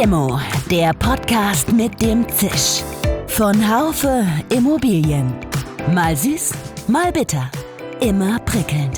Limo, der Podcast mit dem Zisch. Von Haufe Immobilien. Mal süß, mal bitter. Immer prickelnd.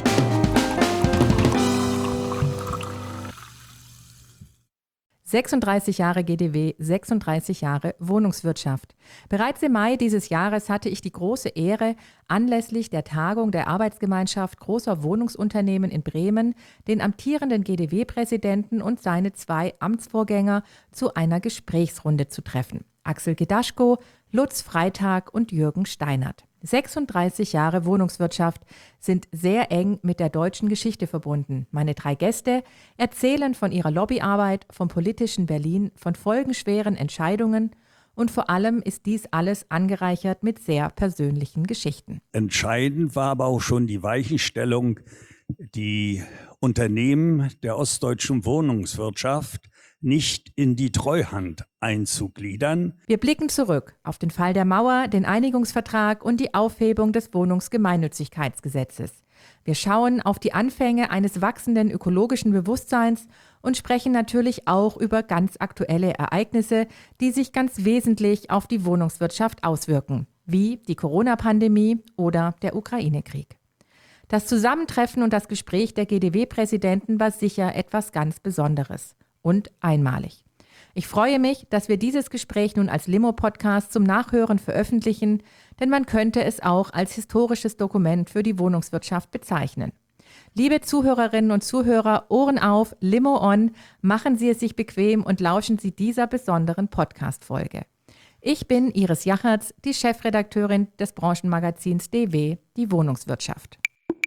»36 Jahre GDW, 36 Jahre Wohnungswirtschaft«. Bereits im Mai dieses Jahres hatte ich die große Ehre, anlässlich der Tagung der Arbeitsgemeinschaft großer Wohnungsunternehmen in Bremen den amtierenden GDW-Präsidenten und seine 2 Amtsvorgänger zu einer Gesprächsrunde zu treffen. Axel Gedaschko, Lutz Freitag und Jürgen Steinert. 36 Jahre Wohnungswirtschaft sind sehr eng mit der deutschen Geschichte verbunden. Meine 3 Gäste erzählen von ihrer Lobbyarbeit, vom politischen Berlin, von folgenschweren Entscheidungen und vor allem ist dies alles angereichert mit sehr persönlichen Geschichten. Entscheidend war aber auch schon die Weichenstellung, die Unternehmen der ostdeutschen Wohnungswirtschaft nicht in die Treuhand einzugliedern. Wir blicken zurück auf den Fall der Mauer, den Einigungsvertrag und die Aufhebung des Wohnungsgemeinnützigkeitsgesetzes. Wir schauen auf die Anfänge eines wachsenden ökologischen Bewusstseins und sprechen natürlich auch über ganz aktuelle Ereignisse, die sich ganz wesentlich auf die Wohnungswirtschaft auswirken, wie die Corona-Pandemie oder der Ukraine-Krieg. Das Zusammentreffen und das Gespräch der GDW-Präsidenten war sicher etwas ganz Besonderes und einmalig. Ich freue mich, dass wir dieses Gespräch nun als Limo-Podcast zum Nachhören veröffentlichen, denn man könnte es auch als historisches Dokument für die Wohnungswirtschaft bezeichnen. Liebe Zuhörerinnen und Zuhörer, Ohren auf, Limo on, machen Sie es sich bequem und lauschen Sie dieser besonderen Podcast-Folge. Ich bin Iris Jachertz, die Chefredakteurin des Branchenmagazins DW, die Wohnungswirtschaft.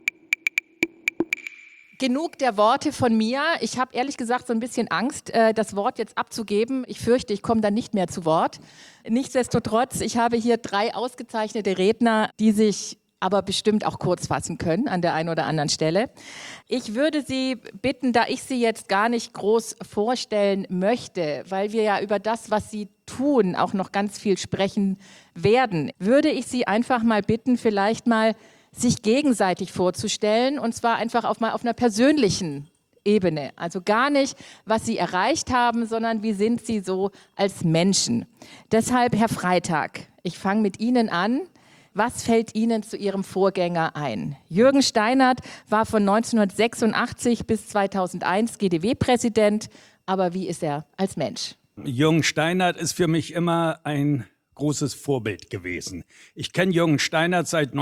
Genug der Worte von mir. Ich habe ehrlich gesagt so ein bisschen Angst, das Wort jetzt abzugeben. Ich fürchte, ich komme dann nicht mehr zu Wort. Nichtsdestotrotz, ich habe hier 3 ausgezeichnete Redner, die sich aber bestimmt auch kurz fassen können an der einen oder anderen Stelle. Ich würde Sie bitten, da ich Sie jetzt gar nicht groß vorstellen möchte, weil wir ja über das, was Sie tun, auch noch ganz viel sprechen werden, würde ich Sie einfach mal bitten, vielleicht mal sich gegenseitig vorzustellen und zwar einfach auf einer persönlichen Ebene. Also gar nicht, was Sie erreicht haben, sondern wie sind Sie so als Menschen. Deshalb, Herr Freitag, ich fange mit Ihnen an. Was fällt Ihnen zu Ihrem Vorgänger ein? Jürgen Steinert war von 1986 bis 2001 GDW-Präsident, aber wie ist er als Mensch? Jürgen Steinert ist für mich immer ein großes Vorbild gewesen. Ich kenne Jürgen Steinert seit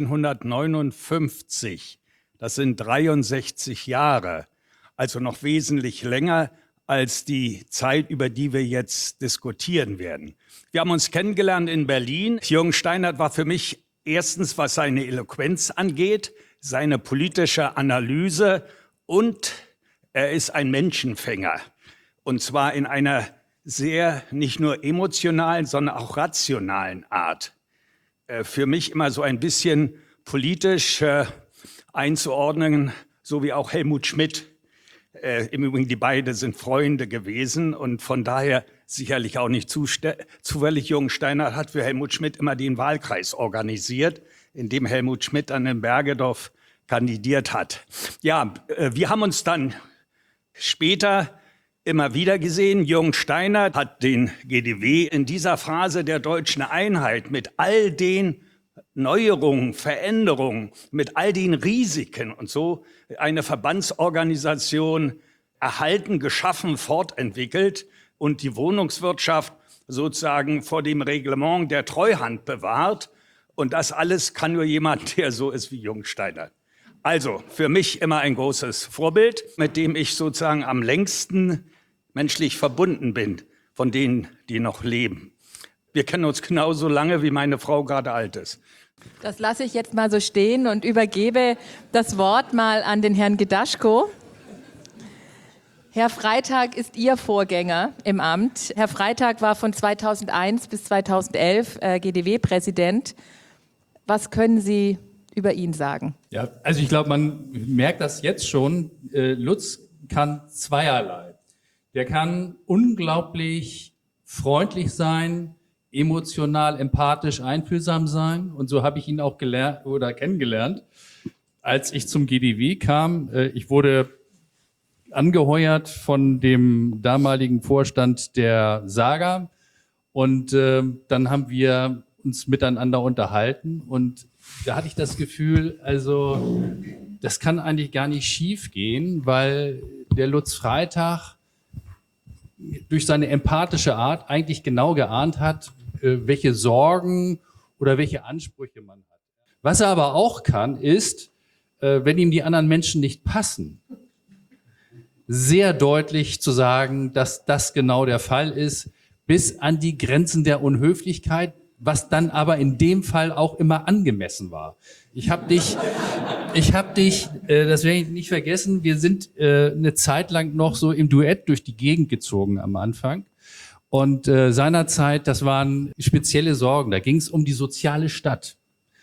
1959. Das sind 63 Jahre, also noch wesentlich länger als die Zeit, über die wir jetzt diskutieren werden. Wir haben uns kennengelernt in Berlin. Jürgen Steinert war für mich erstens, was seine Eloquenz angeht, seine politische Analyse und er ist ein Menschenfänger. Und zwar in einer sehr nicht nur emotionalen, sondern auch rationalen Art. Für mich immer so ein bisschen politisch einzuordnen, so wie auch Helmut Schmidt. Im Übrigen, die beiden sind Freunde gewesen und von daher sicherlich auch nicht zufällig. Jürgen Steinert hat für Helmut Schmidt immer den Wahlkreis organisiert, in dem Helmut Schmidt dann in Bergedorf kandidiert hat. Ja, wir haben uns dann später immer wieder gesehen. Jürgen Steinert hat den GDW in dieser Phase der deutschen Einheit mit all den Neuerungen, Veränderungen, mit all den Risiken und so eine Verbandsorganisation erhalten, geschaffen, fortentwickelt und die Wohnungswirtschaft sozusagen vor dem Reglement der Treuhand bewahrt. Und das alles kann nur jemand, der so ist wie Jürgen Steinert. Also für mich immer ein großes Vorbild, mit dem ich sozusagen am längsten menschlich verbunden bin von denen, die noch leben. Wir kennen uns genauso lange, wie meine Frau gerade alt ist. Das lasse ich jetzt mal so stehen und übergebe das Wort mal an den Herrn Gedaschko. Herr Freitag ist Ihr Vorgänger im Amt. Herr Freitag war von 2001 bis 2011 GDW-Präsident. Was können Sie über ihn sagen? Ja, also ich glaube, man merkt das jetzt schon. Lutz kann zweierlei. Der kann unglaublich freundlich sein, emotional, empathisch, einfühlsam sein. Und so habe ich ihn auch gelernt oder kennengelernt. Als ich zum GDW kam, ich wurde angeheuert von dem damaligen Vorstand der Saga. Und dann haben wir uns miteinander unterhalten. Und da hatte ich das Gefühl, also das kann eigentlich gar nicht schief gehen, weil der Lutz Freitag durch seine empathische Art eigentlich genau geahnt hat, welche Sorgen oder welche Ansprüche man hat. Was er aber auch kann, ist, wenn ihm die anderen Menschen nicht passen, sehr deutlich zu sagen, dass das genau der Fall ist, bis an die Grenzen der Unhöflichkeit, was dann aber in dem Fall auch immer angemessen war. Ich hab dich, das werde ich nicht vergessen, wir sind eine Zeit lang noch so im Duett durch die Gegend gezogen am Anfang. Und seinerzeit, das waren spezielle Sorgen, da ging es um die soziale Stadt.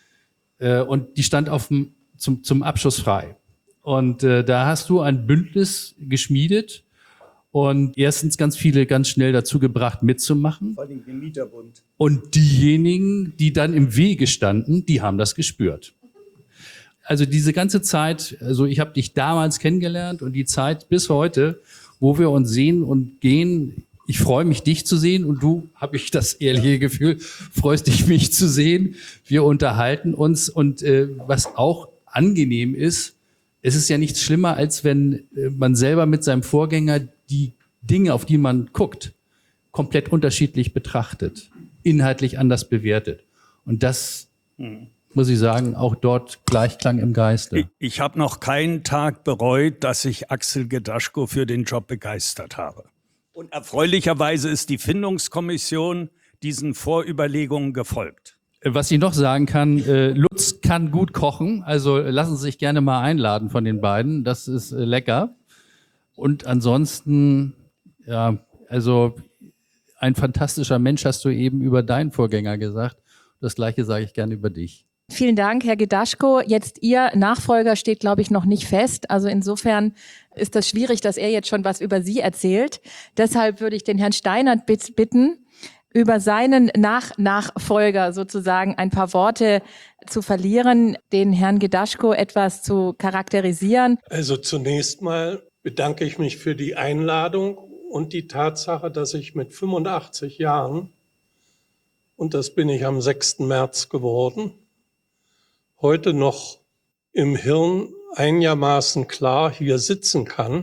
Und die stand zum Abschuss frei. Und da hast du ein Bündnis geschmiedet und erstens ganz viele ganz schnell dazu gebracht, mitzumachen. Vor allem den Mieterbund. Und diejenigen, die dann im Wege standen, die haben das gespürt. Also diese ganze Zeit, also ich habe dich damals kennengelernt und die Zeit bis heute, wo wir uns sehen und gehen, ich freue mich, dich zu sehen und du, habe ich das ehrliche Gefühl, freust dich, mich zu sehen. Wir unterhalten uns und was auch angenehm ist, es ist ja nichts schlimmer, als wenn man selber mit seinem Vorgänger die Dinge, auf die man guckt, komplett unterschiedlich betrachtet, inhaltlich anders bewertet. Und das, muss ich sagen, auch dort Gleichklang im Geiste. Ich habe noch keinen Tag bereut, dass ich Axel Gedaschko für den Job begeistert habe. Und erfreulicherweise ist die Findungskommission diesen Vorüberlegungen gefolgt. Was ich noch sagen kann, Lutz kann gut kochen, also lassen Sie sich gerne mal einladen von den beiden, das ist lecker. Und ansonsten, ja, also ein fantastischer Mensch hast du eben über deinen Vorgänger gesagt. Das Gleiche sage ich gerne über dich. Vielen Dank, Herr Gedaschko. Jetzt Ihr Nachfolger steht, glaube ich, noch nicht fest. Also insofern ist das schwierig, dass er jetzt schon was über Sie erzählt. Deshalb würde ich den Herrn Steinert bitten, über seinen Nachfolger sozusagen ein paar Worte zu verlieren, den Herrn Gedaschko etwas zu charakterisieren. Also zunächst mal bedanke ich mich für die Einladung und die Tatsache, dass ich mit 85 Jahren, und das bin ich am 6. März geworden, heute noch im Hirn einigermaßen klar hier sitzen kann,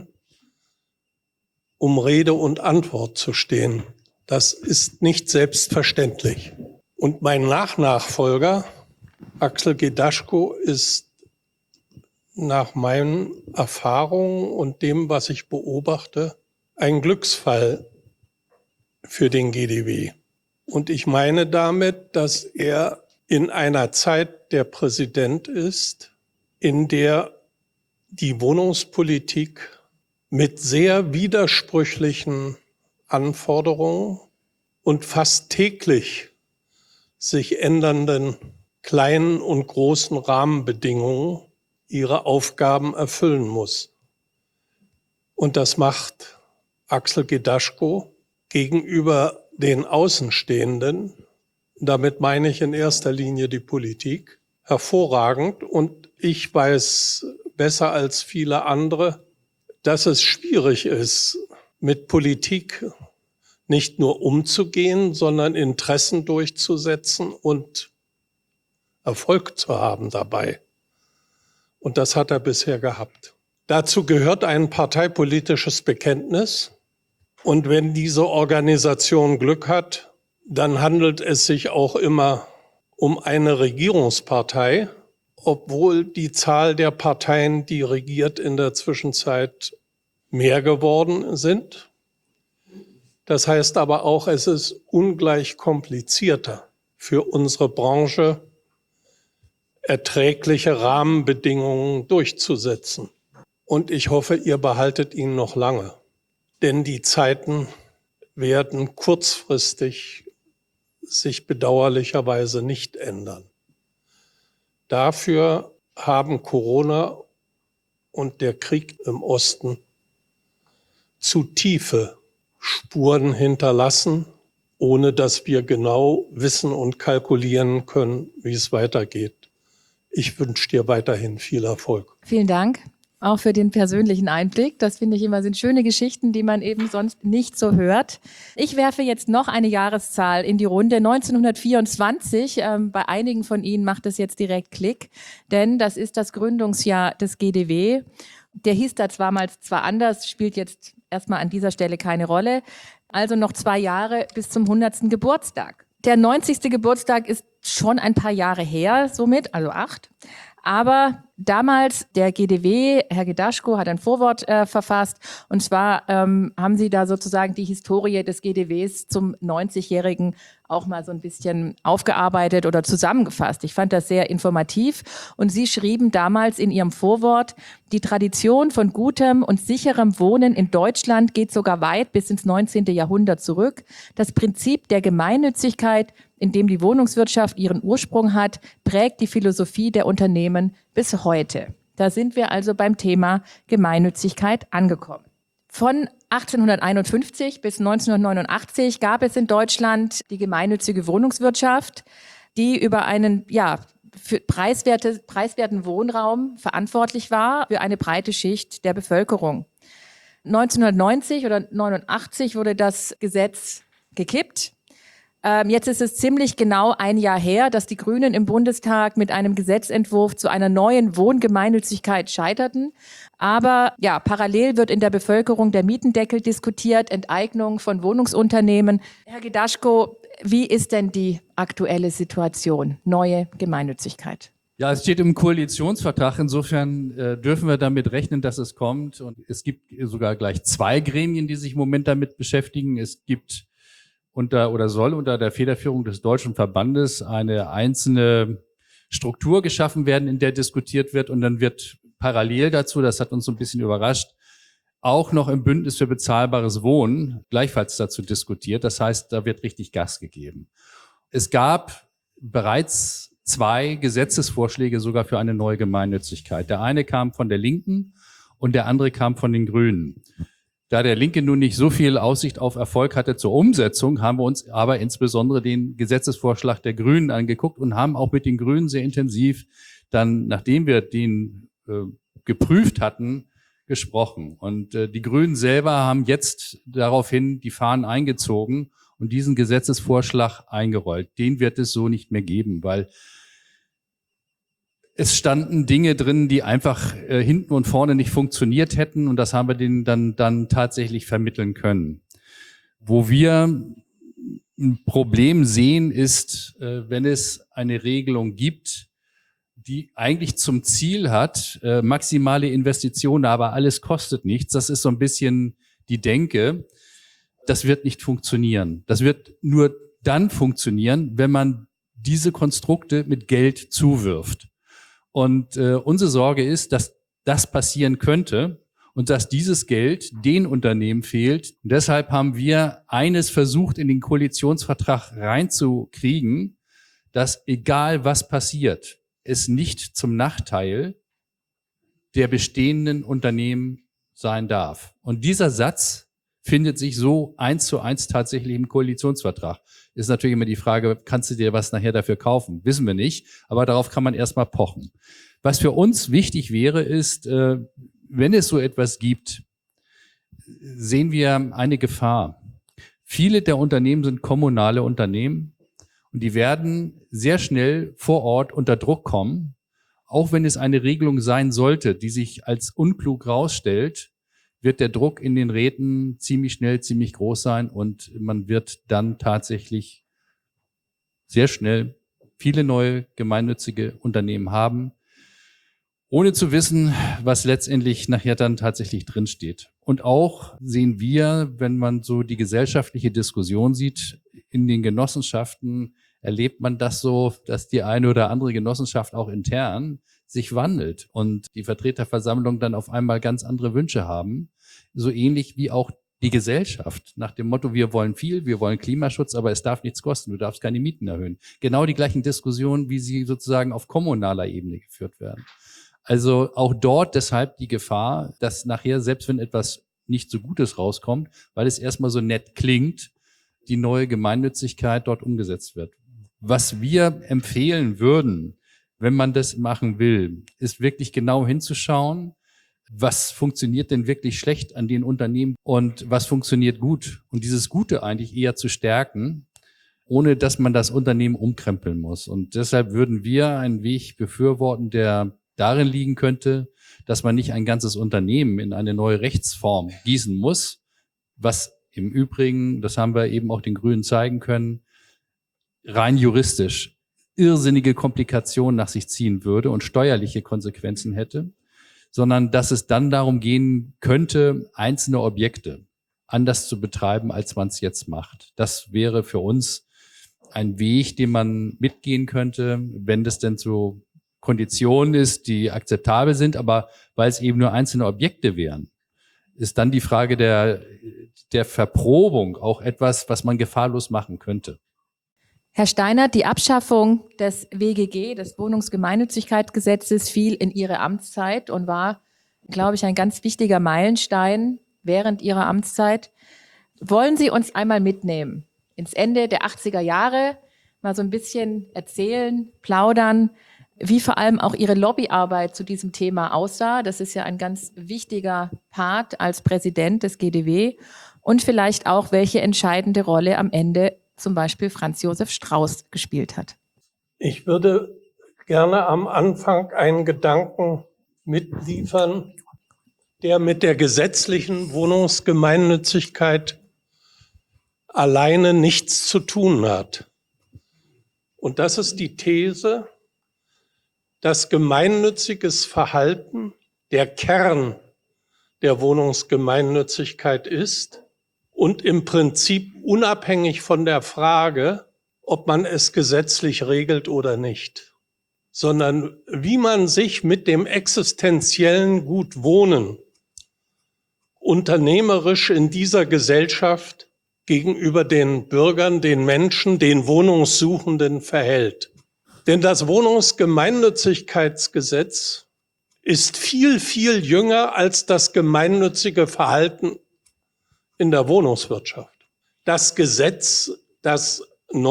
um Rede und Antwort zu stehen. Das ist nicht selbstverständlich. Und mein Nachfolger, Axel Gedaschko, ist nach meinen Erfahrungen und dem, was ich beobachte, ein Glücksfall für den GDW. Und ich meine damit, dass er in einer Zeit der Präsident ist, in der die Wohnungspolitik mit sehr widersprüchlichen Anforderungen und fast täglich sich ändernden kleinen und großen Rahmenbedingungen ihre Aufgaben erfüllen muss. Und das macht Axel Gedaschko gegenüber den Außenstehenden, damit meine ich in erster Linie die Politik, hervorragend. Und ich weiß besser als viele andere, dass es schwierig ist, mit Politik nicht nur umzugehen, sondern Interessen durchzusetzen und Erfolg zu haben dabei. Und das hat er bisher gehabt. Dazu gehört ein parteipolitisches Bekenntnis. Und wenn diese Organisation Glück hat, dann handelt es sich auch immer um eine Regierungspartei, obwohl die Zahl der Parteien, die regiert, in der Zwischenzeit mehr geworden sind. Das heißt aber auch, es ist ungleich komplizierter für unsere Branche, erträgliche Rahmenbedingungen durchzusetzen. Und ich hoffe, ihr behaltet ihn noch lange. Denn die Zeiten werden kurzfristig sich bedauerlicherweise nicht ändern. Dafür haben Corona und der Krieg im Osten zu tiefe Spuren hinterlassen, ohne dass wir genau wissen und kalkulieren können, wie es weitergeht. Ich wünsche dir weiterhin viel Erfolg. Vielen Dank. Auch für den persönlichen Einblick. Das finde ich immer, sind schöne Geschichten, die man eben sonst nicht so hört. Ich werfe jetzt noch eine Jahreszahl in die Runde. 1924. Bei einigen von Ihnen macht es jetzt direkt Klick, denn das ist das Gründungsjahr des GDW. Der hieß da zwar anders, spielt jetzt erstmal an dieser Stelle keine Rolle. Also noch 2 Jahre bis zum 100. Geburtstag. Der 90. Geburtstag ist schon ein paar Jahre her, somit, also 8. Aber damals der GDW, Herr Gedaschko, hat ein Vorwort verfasst. Und zwar haben Sie da sozusagen die Historie des GDWs zum 90-Jährigen auch mal so ein bisschen aufgearbeitet oder zusammengefasst. Ich fand das sehr informativ. Und Sie schrieben damals in Ihrem Vorwort, die Tradition von gutem und sicherem Wohnen in Deutschland geht sogar weit bis ins 19. Jahrhundert zurück. Das Prinzip der Gemeinnützigkeit, in dem die Wohnungswirtschaft ihren Ursprung hat, prägt die Philosophie der Unternehmen bis heute. Da sind wir also beim Thema Gemeinnützigkeit angekommen. Von 1851 bis 1989 gab es in Deutschland die gemeinnützige Wohnungswirtschaft, die über einen für preiswerten Wohnraum verantwortlich war für eine breite Schicht der Bevölkerung. 1990 oder 1989 wurde das Gesetz gekippt. Jetzt ist es ziemlich genau 1 Jahr her, dass die Grünen im Bundestag mit einem Gesetzentwurf zu einer neuen Wohngemeinnützigkeit scheiterten. Aber ja, parallel wird in der Bevölkerung der Mietendeckel diskutiert, Enteignung von Wohnungsunternehmen. Herr Gedaschko, wie ist denn die aktuelle Situation? Neue Gemeinnützigkeit. Ja, es steht im Koalitionsvertrag. Insofern dürfen wir damit rechnen, dass es kommt. Und es gibt sogar gleich 2 Gremien, die sich im Moment damit beschäftigen. Es gibt soll unter der Federführung des Deutschen Verbandes eine einzelne Struktur geschaffen werden, in der diskutiert wird. Und dann wird parallel dazu, das hat uns so ein bisschen überrascht, auch noch im Bündnis für bezahlbares Wohnen gleichfalls dazu diskutiert. Das heißt, da wird richtig Gas gegeben. Es gab bereits 2 Gesetzesvorschläge sogar für eine neue Gemeinnützigkeit. Der eine kam von der Linken und der andere kam von den Grünen. Da der Linke nun nicht so viel Aussicht auf Erfolg hatte zur Umsetzung, haben wir uns aber insbesondere den Gesetzesvorschlag der Grünen angeguckt und haben auch mit den Grünen sehr intensiv dann, nachdem wir den geprüft hatten, gesprochen. Und die Grünen selber haben jetzt daraufhin die Fahnen eingezogen und diesen Gesetzesvorschlag eingerollt. Den wird es so nicht mehr geben, weil es standen Dinge drin, die einfach hinten und vorne nicht funktioniert hätten, und das haben wir denen dann tatsächlich vermitteln können. Wo wir ein Problem sehen, ist, wenn es eine Regelung gibt, die eigentlich zum Ziel hat, maximale Investitionen, aber alles kostet nichts. Das ist so ein bisschen die Denke. Das wird nicht funktionieren. Das wird nur dann funktionieren, wenn man diese Konstrukte mit Geld zuwirft. Und unsere Sorge ist, dass das passieren könnte und dass dieses Geld den Unternehmen fehlt. Und deshalb haben wir eines versucht, in den Koalitionsvertrag reinzukriegen, dass egal was passiert, es nicht zum Nachteil der bestehenden Unternehmen sein darf. Und dieser Satz findet sich so 1:1 tatsächlich im Koalitionsvertrag. Ist natürlich immer die Frage, kannst du dir was nachher dafür kaufen? Wissen wir nicht, aber darauf kann man erstmal pochen. Was für uns wichtig wäre, ist, wenn es so etwas gibt, sehen wir eine Gefahr. Viele der Unternehmen sind kommunale Unternehmen und die werden sehr schnell vor Ort unter Druck kommen, auch wenn es eine Regelung sein sollte, die sich als unklug rausstellt, wird der Druck in den Räten ziemlich schnell, ziemlich groß sein und man wird dann tatsächlich sehr schnell viele neue gemeinnützige Unternehmen haben, ohne zu wissen, was letztendlich nachher dann tatsächlich drinsteht. Und auch sehen wir, wenn man so die gesellschaftliche Diskussion sieht, in den Genossenschaften erlebt man das so, dass die eine oder andere Genossenschaft auch intern sich wandelt und die Vertreterversammlung dann auf einmal ganz andere Wünsche haben. So ähnlich wie auch die Gesellschaft nach dem Motto, wir wollen viel, wir wollen Klimaschutz, aber es darf nichts kosten, du darfst keine Mieten erhöhen. Genau die gleichen Diskussionen, wie sie sozusagen auf kommunaler Ebene geführt werden. Also auch dort deshalb die Gefahr, dass nachher, selbst wenn etwas nicht so Gutes rauskommt, weil es erstmal so nett klingt, die neue Gemeinnützigkeit dort umgesetzt wird. Was wir empfehlen würden, wenn man das machen will, ist wirklich genau hinzuschauen, was funktioniert denn wirklich schlecht an den Unternehmen und was funktioniert gut. Und dieses Gute eigentlich eher zu stärken, ohne dass man das Unternehmen umkrempeln muss. Und deshalb würden wir einen Weg befürworten, der darin liegen könnte, dass man nicht ein ganzes Unternehmen in eine neue Rechtsform gießen muss, was im Übrigen, das haben wir eben auch den Grünen zeigen können, rein juristisch irrsinnige Komplikationen nach sich ziehen würde und steuerliche Konsequenzen hätte, sondern dass es dann darum gehen könnte, einzelne Objekte anders zu betreiben, als man es jetzt macht. Das wäre für uns ein Weg, den man mitgehen könnte, wenn das denn so Konditionen ist, die akzeptabel sind, aber weil es eben nur einzelne Objekte wären, ist dann die Frage der Verprobung auch etwas, was man gefahrlos machen könnte. Herr Steinert, die Abschaffung des WGG, des Wohnungsgemeinnützigkeitsgesetzes, fiel in Ihre Amtszeit und war, glaube ich, ein ganz wichtiger Meilenstein während Ihrer Amtszeit. Wollen Sie uns einmal mitnehmen ins Ende der 80er Jahre, mal so ein bisschen erzählen, plaudern, wie vor allem auch Ihre Lobbyarbeit zu diesem Thema aussah? Das ist ja ein ganz wichtiger Part als Präsident des GDW und vielleicht auch, welche entscheidende Rolle am Ende zum Beispiel Franz Josef Strauß gespielt hat. Ich würde gerne am Anfang einen Gedanken mitliefern, der mit der gesetzlichen Wohnungsgemeinnützigkeit alleine nichts zu tun hat. Und das ist die These, dass gemeinnütziges Verhalten der Kern der Wohnungsgemeinnützigkeit ist und im Prinzip unabhängig von der Frage, ob man es gesetzlich regelt oder nicht, sondern wie man sich mit dem existenziellen Gut Wohnen unternehmerisch in dieser Gesellschaft gegenüber den Bürgern, den Menschen, den Wohnungssuchenden verhält. Denn das Wohnungsgemeinnützigkeitsgesetz ist viel, viel jünger als das gemeinnützige Verhalten in der Wohnungswirtschaft. Das Gesetz, das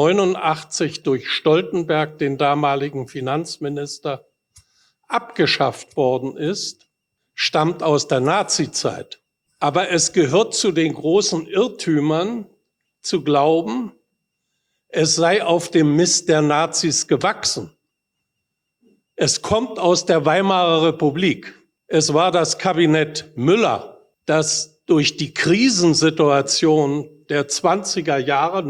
89 durch Stoltenberg, den damaligen Finanzminister, abgeschafft worden ist, stammt aus der Nazizeit. Aber es gehört zu den großen Irrtümern zu glauben, es sei auf dem Mist der Nazis gewachsen. Es kommt aus der Weimarer Republik. Es war das Kabinett Müller, das durch die Krisensituation der 20er Jahre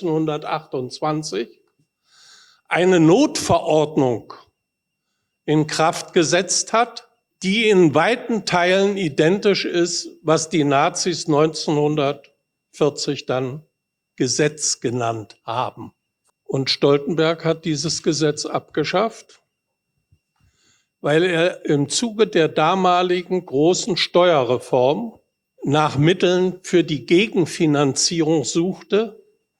1928 eine Notverordnung in Kraft gesetzt hat, die in weiten Teilen identisch ist, was die Nazis 1940 dann Gesetz genannt haben. Und Stoltenberg hat dieses Gesetz abgeschafft, weil er im Zuge der damaligen großen Steuerreform nach Mitteln für die Gegenfinanzierung suchte,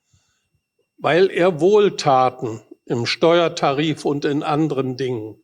weil er Wohltaten im Steuertarif und in anderen Dingen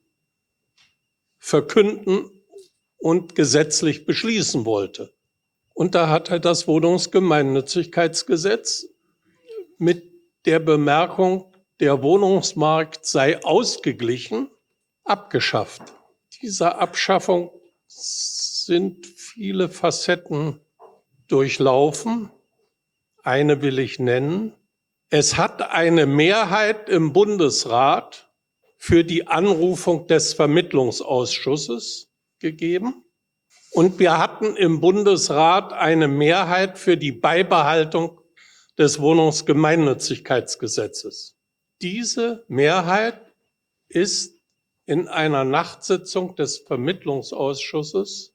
verkünden und gesetzlich beschließen wollte. Und da hat er das Wohnungsgemeinnützigkeitsgesetz mit der Bemerkung, der Wohnungsmarkt sei ausgeglichen, abgeschafft. Dieser Abschaffung sind viele Facetten durchlaufen. Eine will ich nennen. Es hat eine Mehrheit im Bundesrat für die Anrufung des Vermittlungsausschusses gegeben. Und wir hatten im Bundesrat eine Mehrheit für die Beibehaltung des Wohnungsgemeinnützigkeitsgesetzes. Diese Mehrheit ist in einer Nachtsitzung des Vermittlungsausschusses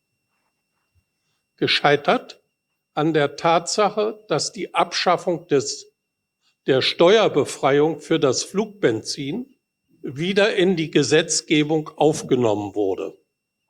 gescheitert an der Tatsache, dass die Abschaffung der Steuerbefreiung für das Flugbenzin wieder in die Gesetzgebung aufgenommen wurde.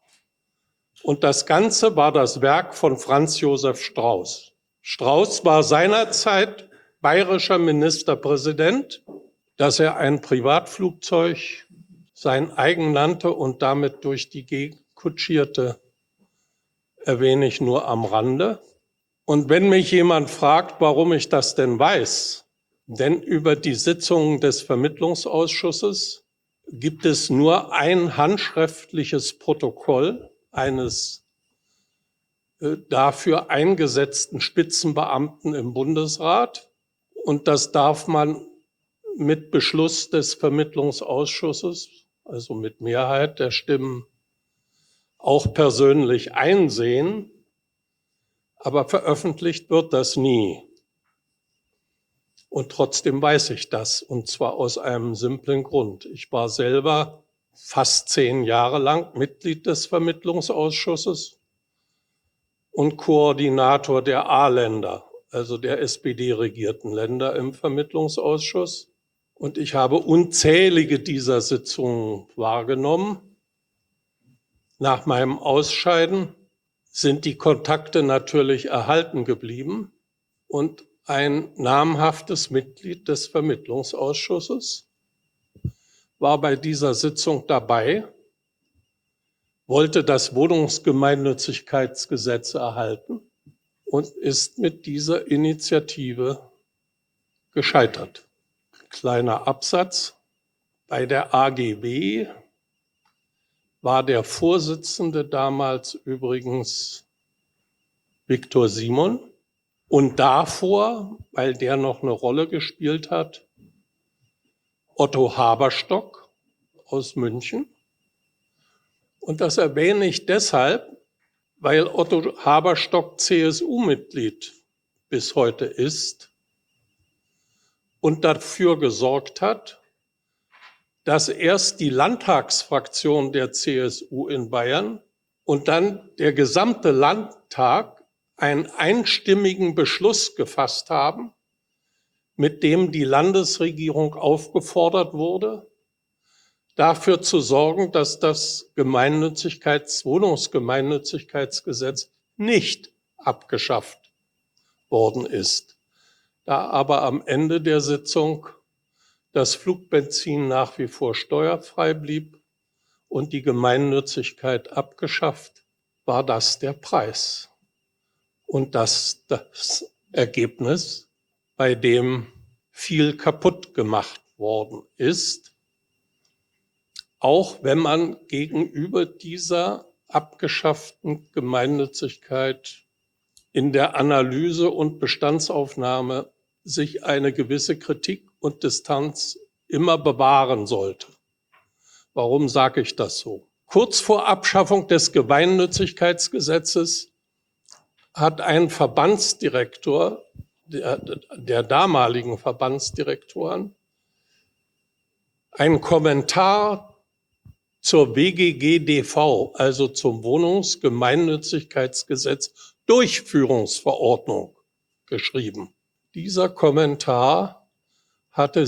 Und das Ganze war das Werk von Franz Josef Strauß. Strauß war seinerzeit bayerischer Ministerpräsident, dass er ein Privatflugzeug sein eigen nannte und damit durch die Gegend kutschierte, erwähne ich nur am Rande. Und wenn mich jemand fragt, warum ich das denn weiß, denn über die Sitzungen des Vermittlungsausschusses gibt es nur ein handschriftliches Protokoll eines dafür eingesetzten Spitzenbeamten im Bundesrat. Und das darf man mit Beschluss des Vermittlungsausschusses, also mit Mehrheit der Stimmen, auch persönlich einsehen. Aber veröffentlicht wird das nie. Und trotzdem weiß ich das, und zwar aus einem simplen Grund. Ich war selber fast 10 Jahre lang Mitglied des Vermittlungsausschusses und Koordinator der A-Länder, also der SPD-regierten Länder im Vermittlungsausschuss. Und ich habe unzählige dieser Sitzungen wahrgenommen. Nach meinem Ausscheiden sind die Kontakte natürlich erhalten geblieben und ein namhaftes Mitglied des Vermittlungsausschusses war bei dieser Sitzung dabei, wollte das Wohnungsgemeinnützigkeitsgesetz erhalten und ist mit dieser Initiative gescheitert. Kleiner Absatz. Bei der AGB war der Vorsitzende damals übrigens Viktor Simon und davor, weil der noch eine Rolle gespielt hat, Otto Haberstock aus München. Und das erwähne ich deshalb, weil Otto Haberstock CSU-Mitglied bis heute ist und dafür gesorgt hat, dass erst die Landtagsfraktion der CSU in Bayern und dann der gesamte Landtag einen einstimmigen Beschluss gefasst haben, mit dem die Landesregierung aufgefordert wurde, dafür zu sorgen, dass das Wohnungsgemeinnützigkeitsgesetz nicht abgeschafft worden ist. Da aber am Ende der Sitzung das Flugbenzin nach wie vor steuerfrei blieb und die Gemeinnützigkeit abgeschafft, war das der Preis. Und das Ergebnis, bei dem viel kaputt gemacht worden ist, auch wenn man gegenüber dieser abgeschafften Gemeinnützigkeit in der Analyse und Bestandsaufnahme sich eine gewisse Kritik und Distanz immer bewahren sollte. Warum sage ich das so? Kurz vor Abschaffung des Gemeinnützigkeitsgesetzes hat ein Verbandsdirektor, der damaligen Verbandsdirektoren, einen Kommentar zur WGGDV, also zum Wohnungsgemeinnützigkeitsgesetz Durchführungsverordnung, geschrieben. Dieser Kommentar hatte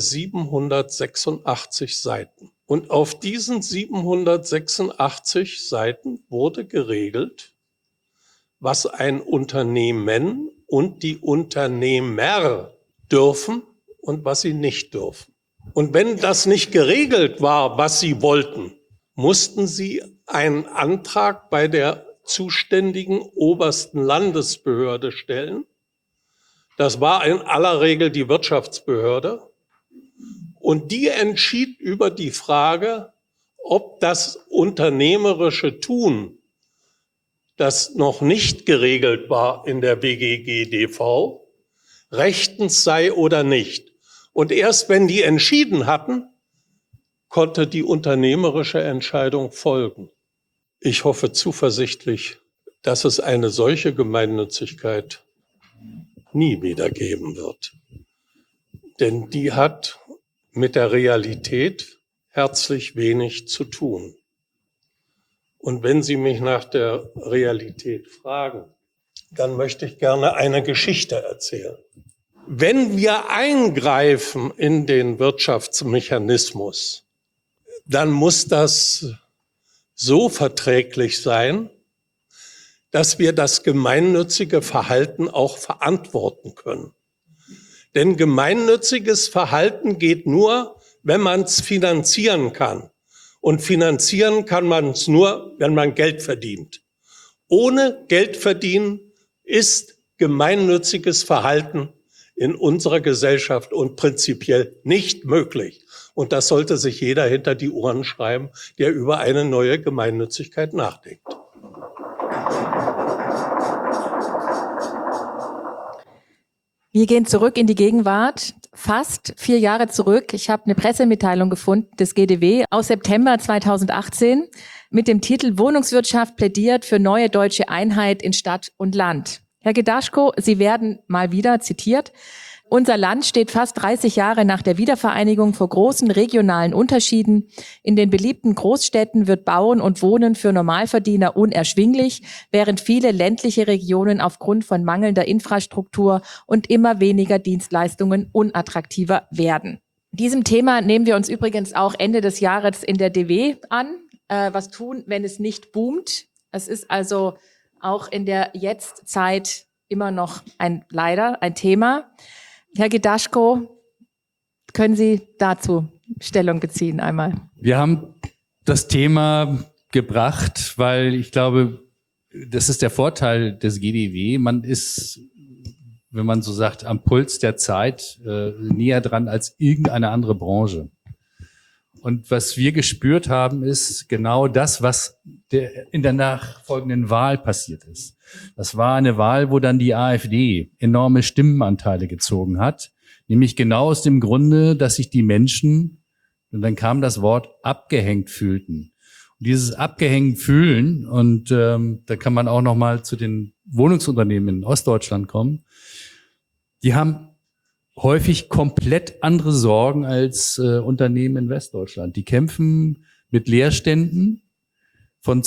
786 Seiten. Und auf diesen 786 Seiten wurde geregelt, was ein Unternehmen und die Unternehmer dürfen und was sie nicht dürfen. Und wenn das nicht geregelt war, was sie wollten, mussten sie einen Antrag bei der zuständigen obersten Landesbehörde stellen. Das war in aller Regel die Wirtschaftsbehörde. Und die entschied über die Frage, ob das unternehmerische Tun, das noch nicht geregelt war in der WGGDV, rechtens sei oder nicht. Und erst wenn die entschieden hatten, konnte die unternehmerische Entscheidung folgen. Ich hoffe zuversichtlich, dass es eine solche Gemeinnützigkeit nie wieder geben wird. Denn die hat mit der Realität herzlich wenig zu tun. Und wenn Sie mich nach der Realität fragen, dann möchte ich gerne eine Geschichte erzählen. Wenn wir eingreifen in den Wirtschaftsmechanismus, dann muss das so verträglich sein, dass wir das gemeinnützige Verhalten auch verantworten können. Denn gemeinnütziges Verhalten geht nur, wenn man es finanzieren kann. Und finanzieren kann man es nur, wenn man Geld verdient. Ohne Geld verdienen ist gemeinnütziges Verhalten in unserer Gesellschaft und prinzipiell nicht möglich. Und das sollte sich jeder hinter die Ohren schreiben, der über eine neue Gemeinnützigkeit nachdenkt. Wir gehen zurück in die Gegenwart, fast 4 Jahre zurück. Ich habe eine Pressemitteilung gefunden des GDW aus September 2018 mit dem Titel Wohnungswirtschaft plädiert für neue deutsche Einheit in Stadt und Land. Herr Gedaschko, Sie werden mal wieder zitiert. Unser Land steht fast 30 Jahre nach der Wiedervereinigung vor großen regionalen Unterschieden. In den beliebten Großstädten wird Bauen und Wohnen für Normalverdiener unerschwinglich, während viele ländliche Regionen aufgrund von mangelnder Infrastruktur und immer weniger Dienstleistungen unattraktiver werden. Diesem Thema nehmen wir uns übrigens auch Ende des Jahres in der DW an. Was tun, wenn es nicht boomt? Es ist also auch in der Jetztzeit immer noch leider ein Thema. Herr Gedaschko, können Sie dazu Stellung beziehen einmal? Wir haben das Thema gebracht, weil ich glaube, das ist der Vorteil des GDW. Man ist, wenn man so sagt, am Puls der Zeit näher dran als irgendeine andere Branche. Und was wir gespürt haben, ist genau das, was in der nachfolgenden Wahl passiert ist. Das war eine Wahl, wo dann die AfD enorme Stimmenanteile gezogen hat, nämlich genau aus dem Grunde, dass sich die Menschen, und dann kam das Wort, abgehängt fühlten. Und dieses abgehängt fühlen, und da kann man auch noch mal zu den Wohnungsunternehmen in Ostdeutschland kommen, die haben häufig komplett andere Sorgen als Unternehmen in Westdeutschland. Die kämpfen mit Leerständen von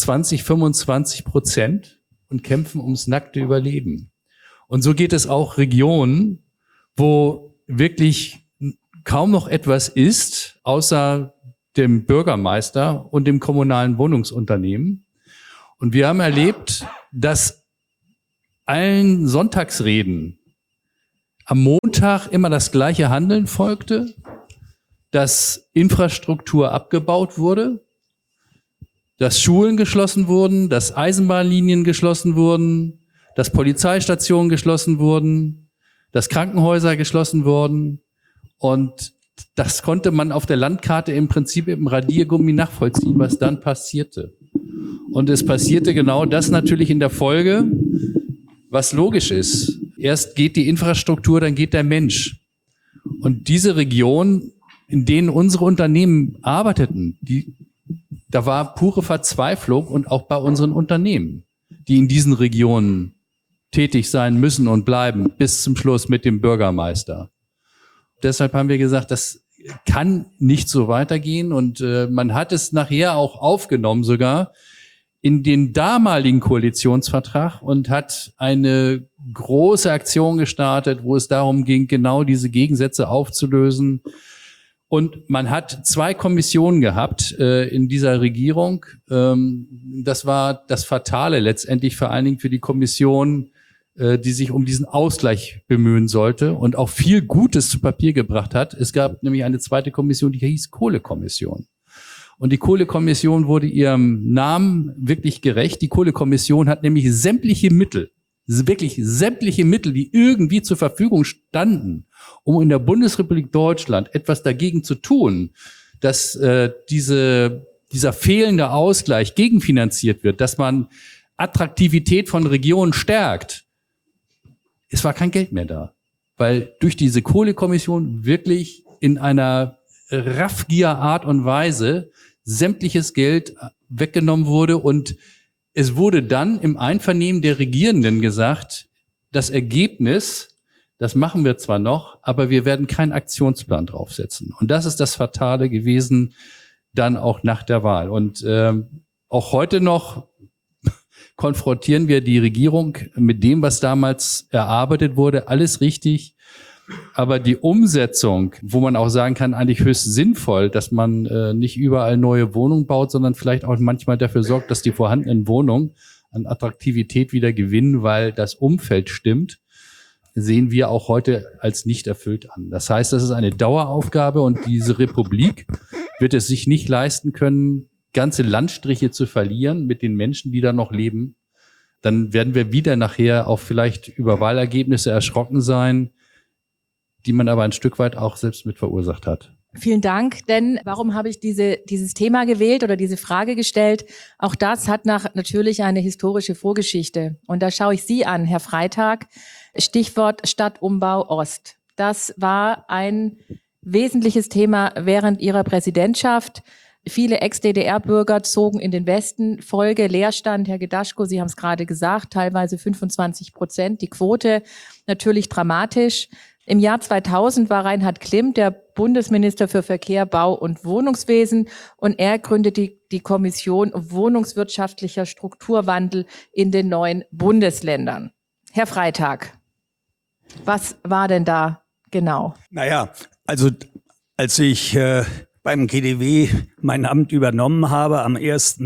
20-25% und kämpfen ums nackte Überleben. Und so geht es auch Regionen, wo wirklich kaum noch etwas ist, außer dem Bürgermeister und dem kommunalen Wohnungsunternehmen. Und wir haben erlebt, dass allen Sonntagsreden am Montag immer das gleiche Handeln folgte, dass Infrastruktur abgebaut wurde, dass Schulen geschlossen wurden, dass Eisenbahnlinien geschlossen wurden, dass Polizeistationen geschlossen wurden, dass Krankenhäuser geschlossen wurden. Und das konnte man auf der Landkarte im Prinzip im Radiergummi nachvollziehen, was dann passierte. Und es passierte genau das natürlich in der Folge, was logisch ist. Erst geht die Infrastruktur, dann geht der Mensch. Und diese Region, in denen unsere Unternehmen arbeiteten, da war pure Verzweiflung, und auch bei unseren Unternehmen, die in diesen Regionen tätig sein müssen und bleiben, bis zum Schluss mit dem Bürgermeister. Deshalb haben wir gesagt, das kann nicht so weitergehen, und man hat es nachher auch aufgenommen sogar in den damaligen Koalitionsvertrag und hat eine große Aktion gestartet, wo es darum ging, genau diese Gegensätze aufzulösen. Und man hat 2 Kommissionen gehabt in dieser Regierung. Das war das Fatale letztendlich vor allen Dingen für die Kommission, die sich um diesen Ausgleich bemühen sollte und auch viel Gutes zu Papier gebracht hat. Es gab nämlich eine zweite Kommission, die hieß Kohlekommission. Und die Kohlekommission wurde ihrem Namen wirklich gerecht. Die Kohlekommission hat nämlich sämtliche Mittel, die irgendwie zur Verfügung standen, um in der Bundesrepublik Deutschland etwas dagegen zu tun, dass dieser fehlende Ausgleich gegenfinanziert wird, dass man Attraktivität von Regionen stärkt. Es war kein Geld mehr da, weil durch diese Kohlekommission wirklich in einer raffgier Art und Weise sämtliches Geld weggenommen wurde, und es wurde dann im Einvernehmen der Regierenden gesagt, das Ergebnis, das machen wir zwar noch, aber wir werden keinen Aktionsplan draufsetzen. Und das ist das Fatale gewesen, dann auch nach der Wahl. Und auch heute noch konfrontieren wir die Regierung mit dem, was damals erarbeitet wurde, alles richtig. Aber die Umsetzung, wo man auch sagen kann, eigentlich höchst sinnvoll, dass man nicht überall neue Wohnungen baut, sondern vielleicht auch manchmal dafür sorgt, dass die vorhandenen Wohnungen an Attraktivität wieder gewinnen, weil das Umfeld stimmt, sehen wir auch heute als nicht erfüllt an. Das heißt, das ist eine Daueraufgabe, und diese Republik wird es sich nicht leisten können, ganze Landstriche zu verlieren mit den Menschen, die da noch leben. Dann werden wir wieder nachher auch vielleicht über Wahlergebnisse erschrocken sein, die man aber ein Stück weit auch selbst mit verursacht hat. Vielen Dank, denn warum habe ich dieses Thema gewählt oder diese Frage gestellt? Auch das hat natürlich eine historische Vorgeschichte. Und da schaue ich Sie an, Herr Freitag. Stichwort Stadtumbau Ost. Das war ein wesentliches Thema während Ihrer Präsidentschaft. Viele Ex-DDR-Bürger zogen in den Westen. Folge Leerstand, Herr Gedaschko, Sie haben es gerade gesagt, teilweise 25%. Die Quote natürlich dramatisch. Im Jahr 2000 war Reinhard Klimmt der Bundesminister für Verkehr, Bau und Wohnungswesen und er gründete die Kommission Wohnungswirtschaftlicher Strukturwandel in den 9 Bundesländern. Herr Freitag, was war denn da genau? Naja, also als ich beim GDW mein Amt übernommen habe, am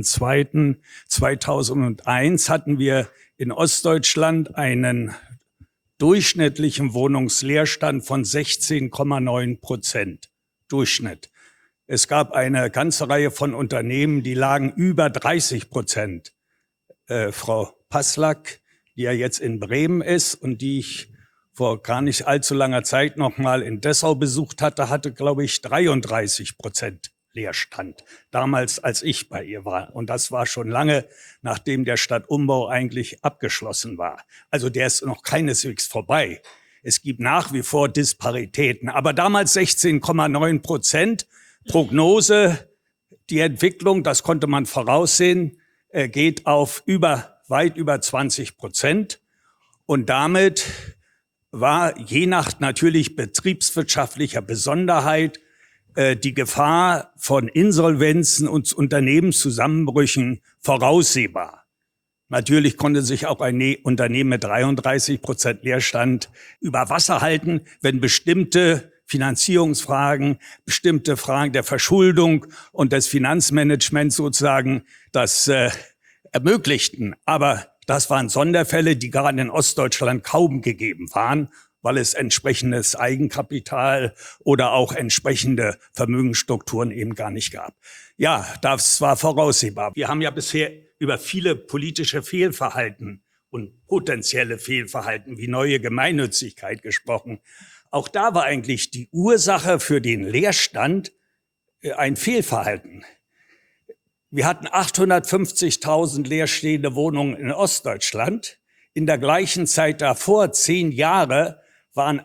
1.2.2001 hatten wir in Ostdeutschland einen durchschnittlichen Wohnungsleerstand von 16,9%. Durchschnitt. Es gab eine ganze Reihe von Unternehmen, die lagen über 30%. Frau Passlack, die ja jetzt in Bremen ist und die ich vor gar nicht allzu langer Zeit noch mal in Dessau besucht hatte, glaube ich, 33% Leerstand. Damals, als ich bei ihr war. Und das war schon lange, nachdem der Stadtumbau eigentlich abgeschlossen war. Also der ist noch keineswegs vorbei. Es gibt nach wie vor Disparitäten. Aber damals 16,9%. Prognose, die Entwicklung, das konnte man voraussehen, geht auf weit über 20%. Und damit war je nach natürlich betriebswirtschaftlicher Besonderheit die Gefahr von Insolvenzen und Unternehmenszusammenbrüchen voraussehbar. Natürlich konnte sich auch ein Unternehmen mit 33% Leerstand über Wasser halten, wenn bestimmte Finanzierungsfragen, bestimmte Fragen der Verschuldung und des Finanzmanagements sozusagen das ermöglichten. Aber das waren Sonderfälle, die gerade in Ostdeutschland kaum gegeben waren, weil es entsprechendes Eigenkapital oder auch entsprechende Vermögensstrukturen eben gar nicht gab. Ja, das war voraussehbar. Wir haben ja bisher über viele politische Fehlverhalten und potenzielle Fehlverhalten wie neue Gemeinnützigkeit gesprochen. Auch da war eigentlich die Ursache für den Leerstand ein Fehlverhalten. Wir hatten 850.000 leerstehende Wohnungen in Ostdeutschland. In der gleichen Zeit davor, 10 Jahre, waren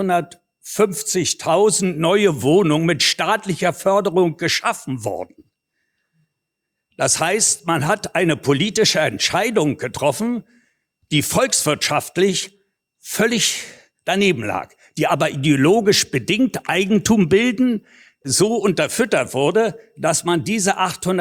850.000 neue Wohnungen mit staatlicher Förderung geschaffen worden. Das heißt, man hat eine politische Entscheidung getroffen, die volkswirtschaftlich völlig daneben lag, die aber ideologisch bedingt Eigentum bilden, so unterfüttert wurde, dass man diese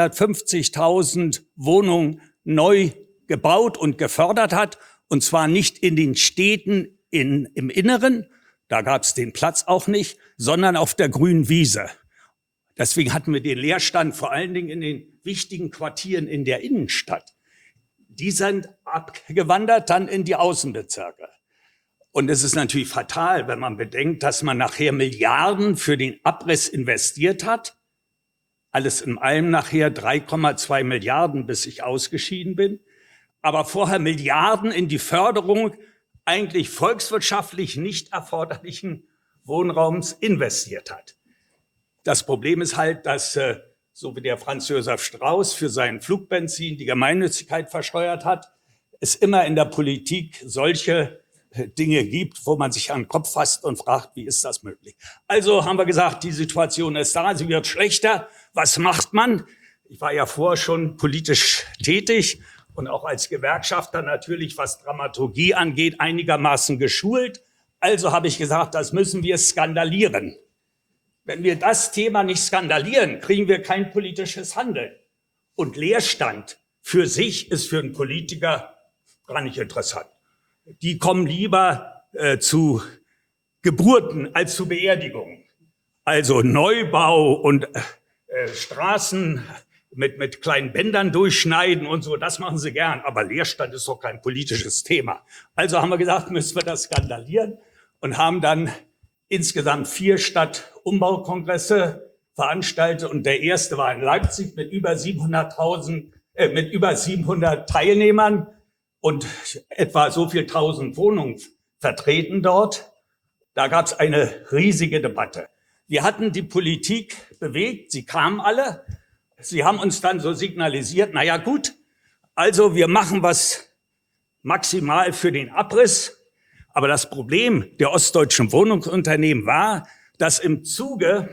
850.000 Wohnungen neu gebaut und gefördert hat, und zwar nicht in den Städten im Inneren, da gab es den Platz auch nicht, sondern auf der grünen Wiese. Deswegen hatten wir den Leerstand vor allen Dingen in den wichtigen Quartieren in der Innenstadt. Die sind abgewandert dann in die Außenbezirke. Und es ist natürlich fatal, wenn man bedenkt, dass man nachher Milliarden für den Abriss investiert hat. Alles in allem nachher 3,2 Milliarden, bis ich ausgeschieden bin. Aber vorher Milliarden in die Förderung eigentlich volkswirtschaftlich nicht erforderlichen Wohnraums investiert hat. Das Problem ist halt, dass, so wie der Franz Josef Strauß für sein Flugbenzin die Gemeinnützigkeit versteuert hat, es immer in der Politik solche Dinge gibt, wo man sich an den Kopf fasst und fragt, wie ist das möglich? Also haben wir gesagt, die Situation ist da, sie wird schlechter. Was macht man? Ich war ja vorher schon politisch tätig und auch als Gewerkschafter natürlich, was Dramaturgie angeht, einigermaßen geschult. Also habe ich gesagt, das müssen wir skandalieren. Wenn wir das Thema nicht skandalieren, kriegen wir kein politisches Handeln. Und Leerstand für sich ist für einen Politiker gar nicht interessant. Die kommen lieber zu Geburten als zu Beerdigungen. Also Neubau und Straßen mit kleinen Bändern durchschneiden und so, das machen sie gern. Aber Leerstand ist doch kein politisches Thema. Also haben wir gesagt, müssen wir das skandalieren und haben dann insgesamt 4 Stadtumbaukongresse veranstaltet. Und der erste war in Leipzig mit über 700 Teilnehmern und etwa so viel 1000 Wohnungen vertreten dort. Da gab es eine riesige Debatte. Wir hatten die Politik bewegt, sie kamen alle. Sie haben uns dann so signalisiert, na ja gut, also wir machen was maximal für den Abriss. Aber das Problem der ostdeutschen Wohnungsunternehmen war, dass im Zuge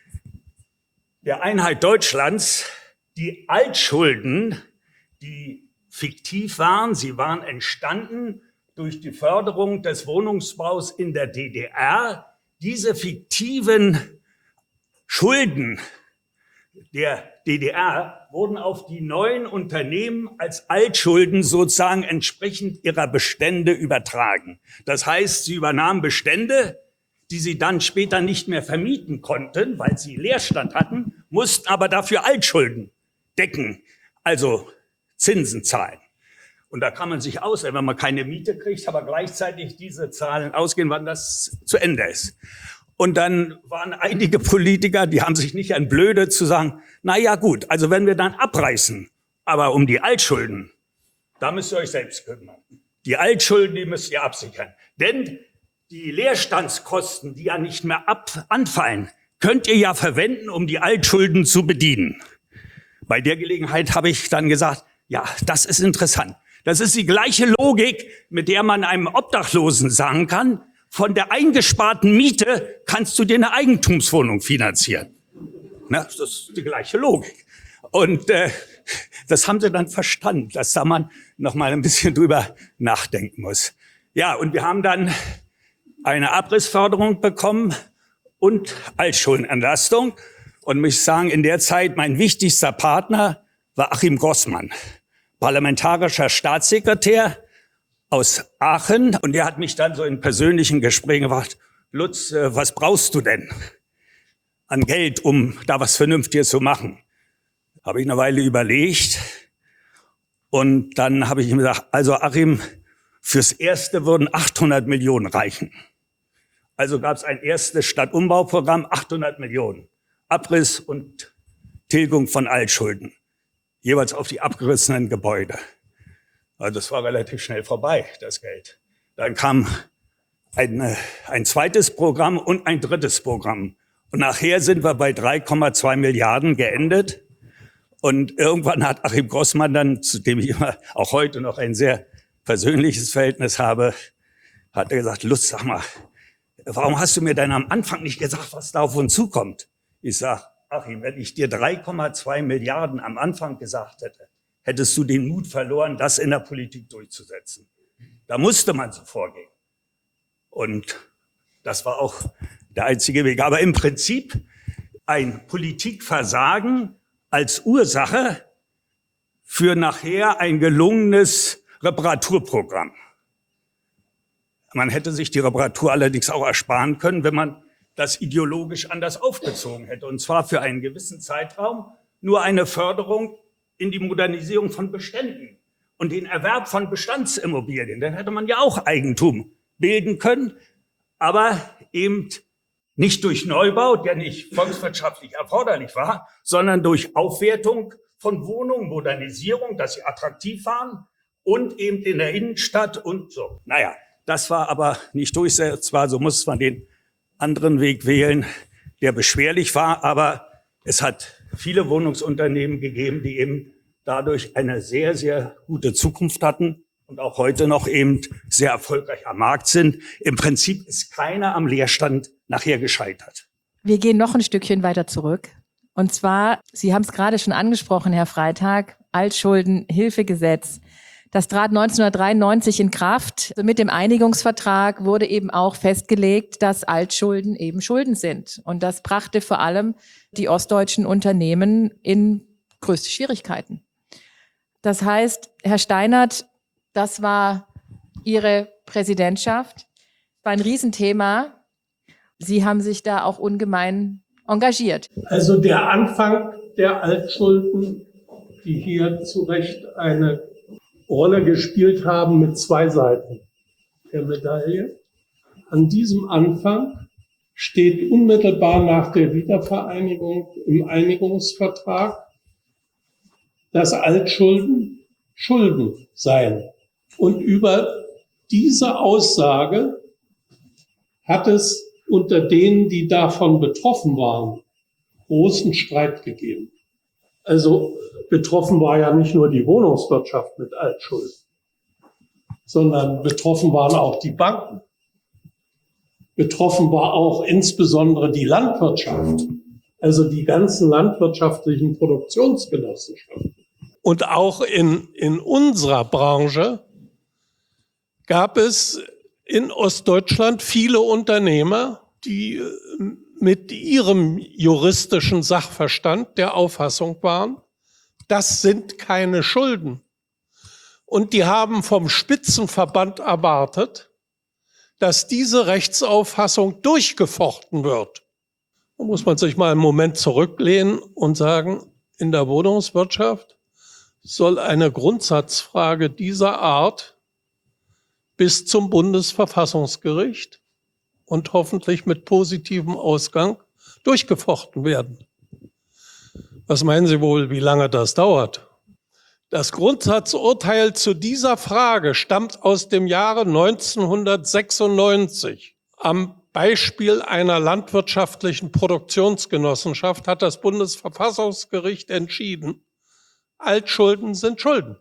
der Einheit Deutschlands die Altschulden, die fiktiv waren, sie waren entstanden durch die Förderung des Wohnungsbaus in der DDR, diese fiktiven Schulden der DDR wurden auf die neuen Unternehmen als Altschulden sozusagen entsprechend ihrer Bestände übertragen. Das heißt, sie übernahmen Bestände, die sie dann später nicht mehr vermieten konnten, weil sie Leerstand hatten, mussten aber dafür Altschulden decken, also Zinsen zahlen. Und da kann man sich ausrechnen, wenn man keine Miete kriegt, aber gleichzeitig diese Zahlen ausgehen, wann das zu Ende ist. Und dann waren einige Politiker, die haben sich nicht entblödet zu sagen, na ja gut, also wenn wir dann abreißen, aber um die Altschulden, da müsst ihr euch selbst kümmern. Die Altschulden, die müsst ihr absichern. Denn die Leerstandskosten, die ja nicht mehr anfallen, könnt ihr ja verwenden, um die Altschulden zu bedienen. Bei der Gelegenheit habe ich dann gesagt, ja, das ist interessant. Das ist die gleiche Logik, mit der man einem Obdachlosen sagen kann, von der eingesparten Miete kannst du dir eine Eigentumswohnung finanzieren. Na, das ist die gleiche Logik. Und das haben sie dann verstanden, dass da man noch mal ein bisschen drüber nachdenken muss. Ja, und wir haben dann eine Abrissförderung bekommen und Altschuldenentlastung. Und muss ich sagen, in der Zeit mein wichtigster Partner war Achim Grossmann, parlamentarischer Staatssekretär aus Aachen. Und der hat mich dann so in persönlichen Gesprächen gefragt, Lutz, was brauchst du denn an Geld, um da was Vernünftiges zu machen? Habe ich eine Weile überlegt. Und dann habe ich ihm gesagt, also Achim, fürs Erste würden 800 Millionen reichen. Also gab es ein erstes Stadtumbauprogramm, 800 Millionen. Abriss und Tilgung von Altschulden. Jeweils auf die abgerissenen Gebäude. Also das war relativ schnell vorbei, das Geld. Dann kam ein zweites Programm und ein drittes Programm. Und nachher sind wir bei 3,2 Milliarden geendet. Und irgendwann hat Achim Grossmann dann, zu dem ich immer auch heute noch ein sehr persönliches Verhältnis habe, hat er gesagt, Lutz, sag mal, warum hast du mir denn am Anfang nicht gesagt, was da auf uns zukommt? Ich sag, Achim, wenn ich dir 3,2 Milliarden am Anfang gesagt hätte, hättest du den Mut verloren, das in der Politik durchzusetzen. Da musste man so vorgehen. Und das war auch der einzige Weg. Aber im Prinzip ein Politikversagen als Ursache für nachher ein gelungenes Reparaturprogramm. Man hätte sich die Reparatur allerdings auch ersparen können, wenn man das ideologisch anders aufgezogen hätte. Und zwar für einen gewissen Zeitraum nur eine Förderung in die Modernisierung von Beständen und den Erwerb von Bestandsimmobilien. Dann hätte man ja auch Eigentum bilden können, aber eben nicht durch Neubau, der nicht volkswirtschaftlich erforderlich war, sondern durch Aufwertung von Wohnungen, Modernisierung, dass sie attraktiv waren und eben in der Innenstadt und so. Naja, das war aber nicht durchsetzbar, so muss man den anderen Weg wählen, der beschwerlich war, aber es hat viele Wohnungsunternehmen gegeben, die eben dadurch eine sehr, sehr gute Zukunft hatten und auch heute noch eben sehr erfolgreich am Markt sind. Im Prinzip ist keiner am Leerstand nachher gescheitert. Wir gehen noch ein Stückchen weiter zurück. Und zwar, Sie haben es gerade schon angesprochen, Herr Freitag, Altschuldenhilfegesetz. Das trat 1993 in Kraft. Mit dem Einigungsvertrag wurde eben auch festgelegt, dass Altschulden eben Schulden sind. Und das brachte vor allem die ostdeutschen Unternehmen in größte Schwierigkeiten. Das heißt, Herr Steinert, das war Ihre Präsidentschaft, war ein Riesenthema. Sie haben sich da auch ungemein engagiert. Also der Anfang der Altschulden, die hier zu Recht eine Rolle gespielt haben mit zwei Seiten der Medaille. An diesem Anfang steht unmittelbar nach der Wiedervereinigung im Einigungsvertrag, dass Altschulden Schulden seien. Und über diese Aussage hat es unter denen, die davon betroffen waren, großen Streit gegeben. Also betroffen war ja nicht nur die Wohnungswirtschaft mit Altschulden, sondern betroffen waren auch die Banken. Betroffen war auch insbesondere die Landwirtschaft, also die ganzen landwirtschaftlichen Produktionsgenossenschaften. Und auch in unserer Branche gab es in Ostdeutschland viele Unternehmer, die mit ihrem juristischen Sachverstand der Auffassung waren, das sind keine Schulden. Und die haben vom Spitzenverband erwartet, dass diese Rechtsauffassung durchgefochten wird. Da muss man sich mal einen Moment zurücklehnen und sagen, in der Wohnungswirtschaft soll eine Grundsatzfrage dieser Art bis zum Bundesverfassungsgericht und hoffentlich mit positivem Ausgang durchgefochten werden. Was meinen Sie wohl, wie lange das dauert? Das Grundsatzurteil zu dieser Frage stammt aus dem Jahre 1996. Am Beispiel einer landwirtschaftlichen Produktionsgenossenschaft hat das Bundesverfassungsgericht entschieden, Altschulden sind Schulden.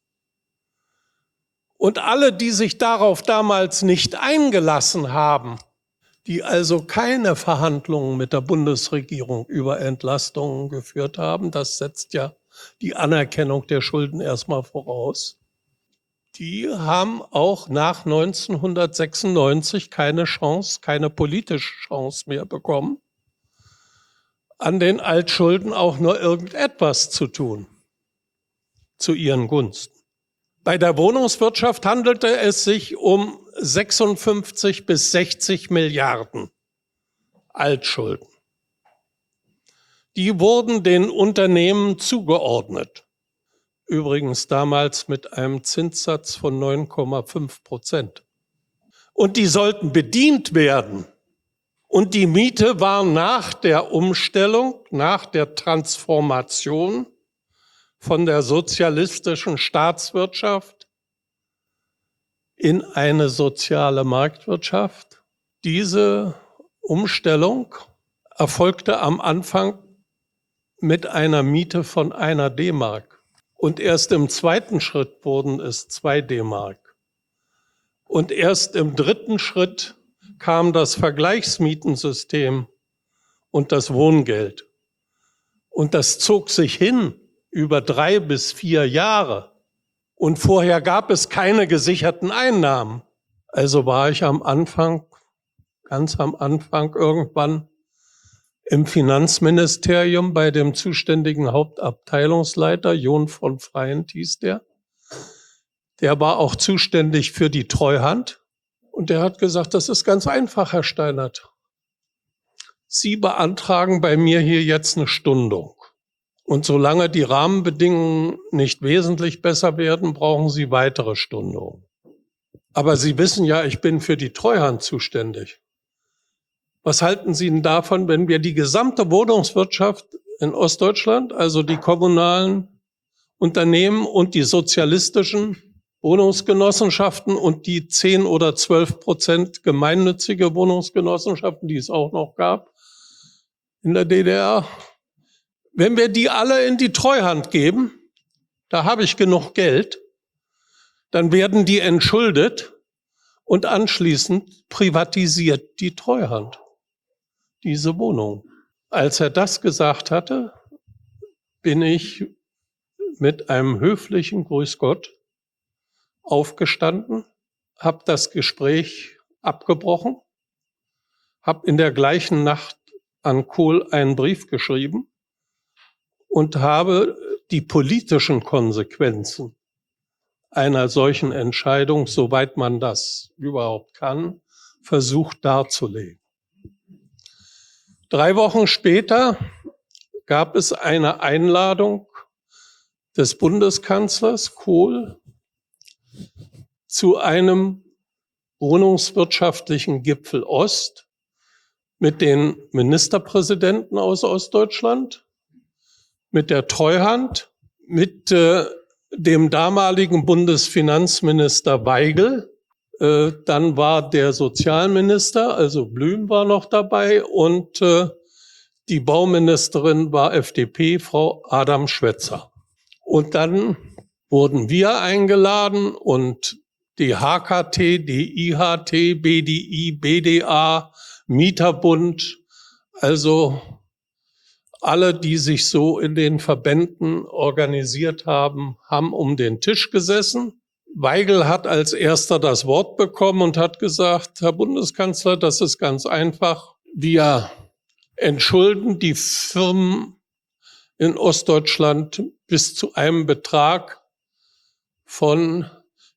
Und alle, die sich darauf damals nicht eingelassen haben, die also keine Verhandlungen mit der Bundesregierung über Entlastungen geführt haben, das setzt ja die Anerkennung der Schulden erstmal voraus, die haben auch nach 1996 keine Chance, keine politische Chance mehr bekommen, an den Altschulden auch nur irgendetwas zu tun, zu ihren Gunsten. Bei der Wohnungswirtschaft handelte es sich um 56 bis 60 Milliarden Altschulden. Die wurden den Unternehmen zugeordnet. Übrigens damals mit einem Zinssatz von 9,5%. Und die sollten bedient werden. Und die Miete war nach der Umstellung, nach der Transformation von der sozialistischen Staatswirtschaft in eine soziale Marktwirtschaft. Diese Umstellung erfolgte am Anfang mit einer Miete von 1 D-Mark. Und erst im zweiten Schritt wurden es 2 D-Mark. Und erst im dritten Schritt kam das Vergleichsmietensystem und das Wohngeld. Und das zog sich hin über 3 bis 4 Jahre. Und vorher gab es keine gesicherten Einnahmen. Also war ich am Anfang, ganz am Anfang irgendwann im Finanzministerium bei dem zuständigen Hauptabteilungsleiter, John von Freiend hieß der. Der war auch zuständig für die Treuhand. Und der hat gesagt, das ist ganz einfach, Herr Steinert. Sie beantragen bei mir hier jetzt eine Stundung. Und solange die Rahmenbedingungen nicht wesentlich besser werden, brauchen Sie weitere Stundungen. Aber Sie wissen ja, ich bin für die Treuhand zuständig. Was halten Sie denn davon, wenn wir die gesamte Wohnungswirtschaft in Ostdeutschland, also die kommunalen Unternehmen und die sozialistischen Wohnungsgenossenschaften und die 10 oder 12% gemeinnützige Wohnungsgenossenschaften, die es auch noch gab in der DDR, wenn wir die alle in die Treuhand geben, da habe ich genug Geld, dann werden die entschuldet und anschließend privatisiert die Treuhand diese Wohnung. Als er das gesagt hatte, bin ich mit einem höflichen Grüß Gott aufgestanden, habe das Gespräch abgebrochen, habe in der gleichen Nacht an Kohl einen Brief geschrieben und habe die politischen Konsequenzen einer solchen Entscheidung, soweit man das überhaupt kann, versucht darzulegen. 3 Wochen später gab es eine Einladung des Bundeskanzlers Kohl zu einem wohnungswirtschaftlichen Gipfel Ost mit den Ministerpräsidenten aus Ostdeutschland, mit der Treuhand, mit dem damaligen Bundesfinanzminister Weigel, Dann war der Sozialminister, also Blüm war noch dabei und die Bauministerin war FDP, Frau Adam Schwetzer. Und dann wurden wir eingeladen und die HKT, die IHT, BDI, BDA, Mieterbund, also alle, die sich so in den Verbänden organisiert haben, haben um den Tisch gesessen. Weigel hat als erster das Wort bekommen und hat gesagt, Herr Bundeskanzler, das ist ganz einfach. Wir entschulden die Firmen in Ostdeutschland bis zu einem Betrag von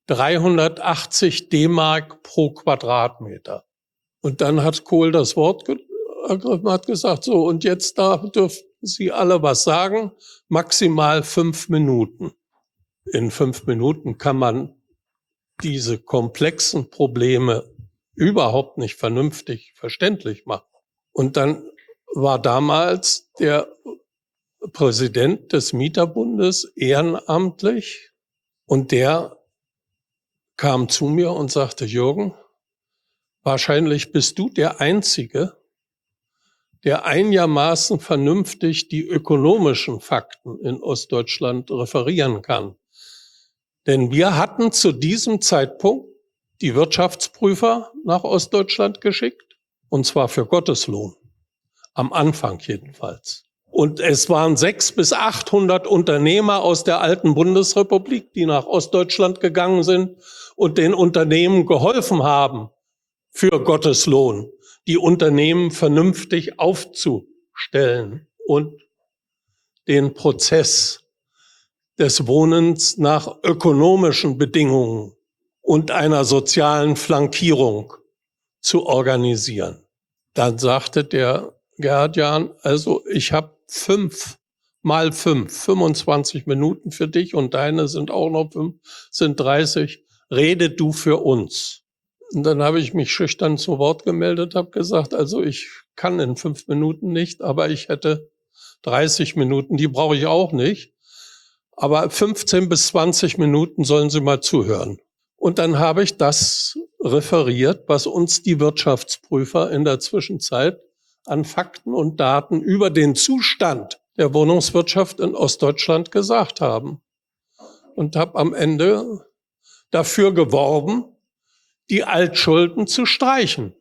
380 D-Mark pro Quadratmeter. Und dann hat Kohl das Wort ergriffen, hat gesagt, so, und jetzt da dürfen Sie alle was sagen, maximal 5 Minuten. In 5 Minuten kann man diese komplexen Probleme überhaupt nicht vernünftig verständlich machen. Und dann war damals der Präsident des Mieterbundes ehrenamtlich und der kam zu mir und sagte, Jürgen, wahrscheinlich bist du der Einzige, der einigermaßen vernünftig die ökonomischen Fakten in Ostdeutschland referieren kann. Denn wir hatten zu diesem Zeitpunkt die Wirtschaftsprüfer nach Ostdeutschland geschickt, und zwar für Gotteslohn. Am Anfang jedenfalls. Und es waren 600 bis 800 Unternehmer aus der alten Bundesrepublik, die nach Ostdeutschland gegangen sind und den Unternehmen geholfen haben, für Gotteslohn die Unternehmen vernünftig aufzustellen und den Prozess des Wohnens nach ökonomischen Bedingungen und einer sozialen Flankierung zu organisieren. Dann sagte der Gerhard Jahn, also ich habe 5 mal 5, 25 Minuten für dich und deine sind auch noch 5, sind 30. Rede du für uns. Und dann habe ich mich schüchtern zu Wort gemeldet, habe gesagt, also ich kann in 5 Minuten nicht, aber ich hätte 30 Minuten, die brauche ich auch nicht. Aber 15 bis 20 Minuten sollen Sie mal zuhören. Und dann habe ich das referiert, was uns die Wirtschaftsprüfer in der Zwischenzeit an Fakten und Daten über den Zustand der Wohnungswirtschaft in Ostdeutschland gesagt haben. Und habe am Ende dafür geworben, die Altschulden zu streichen.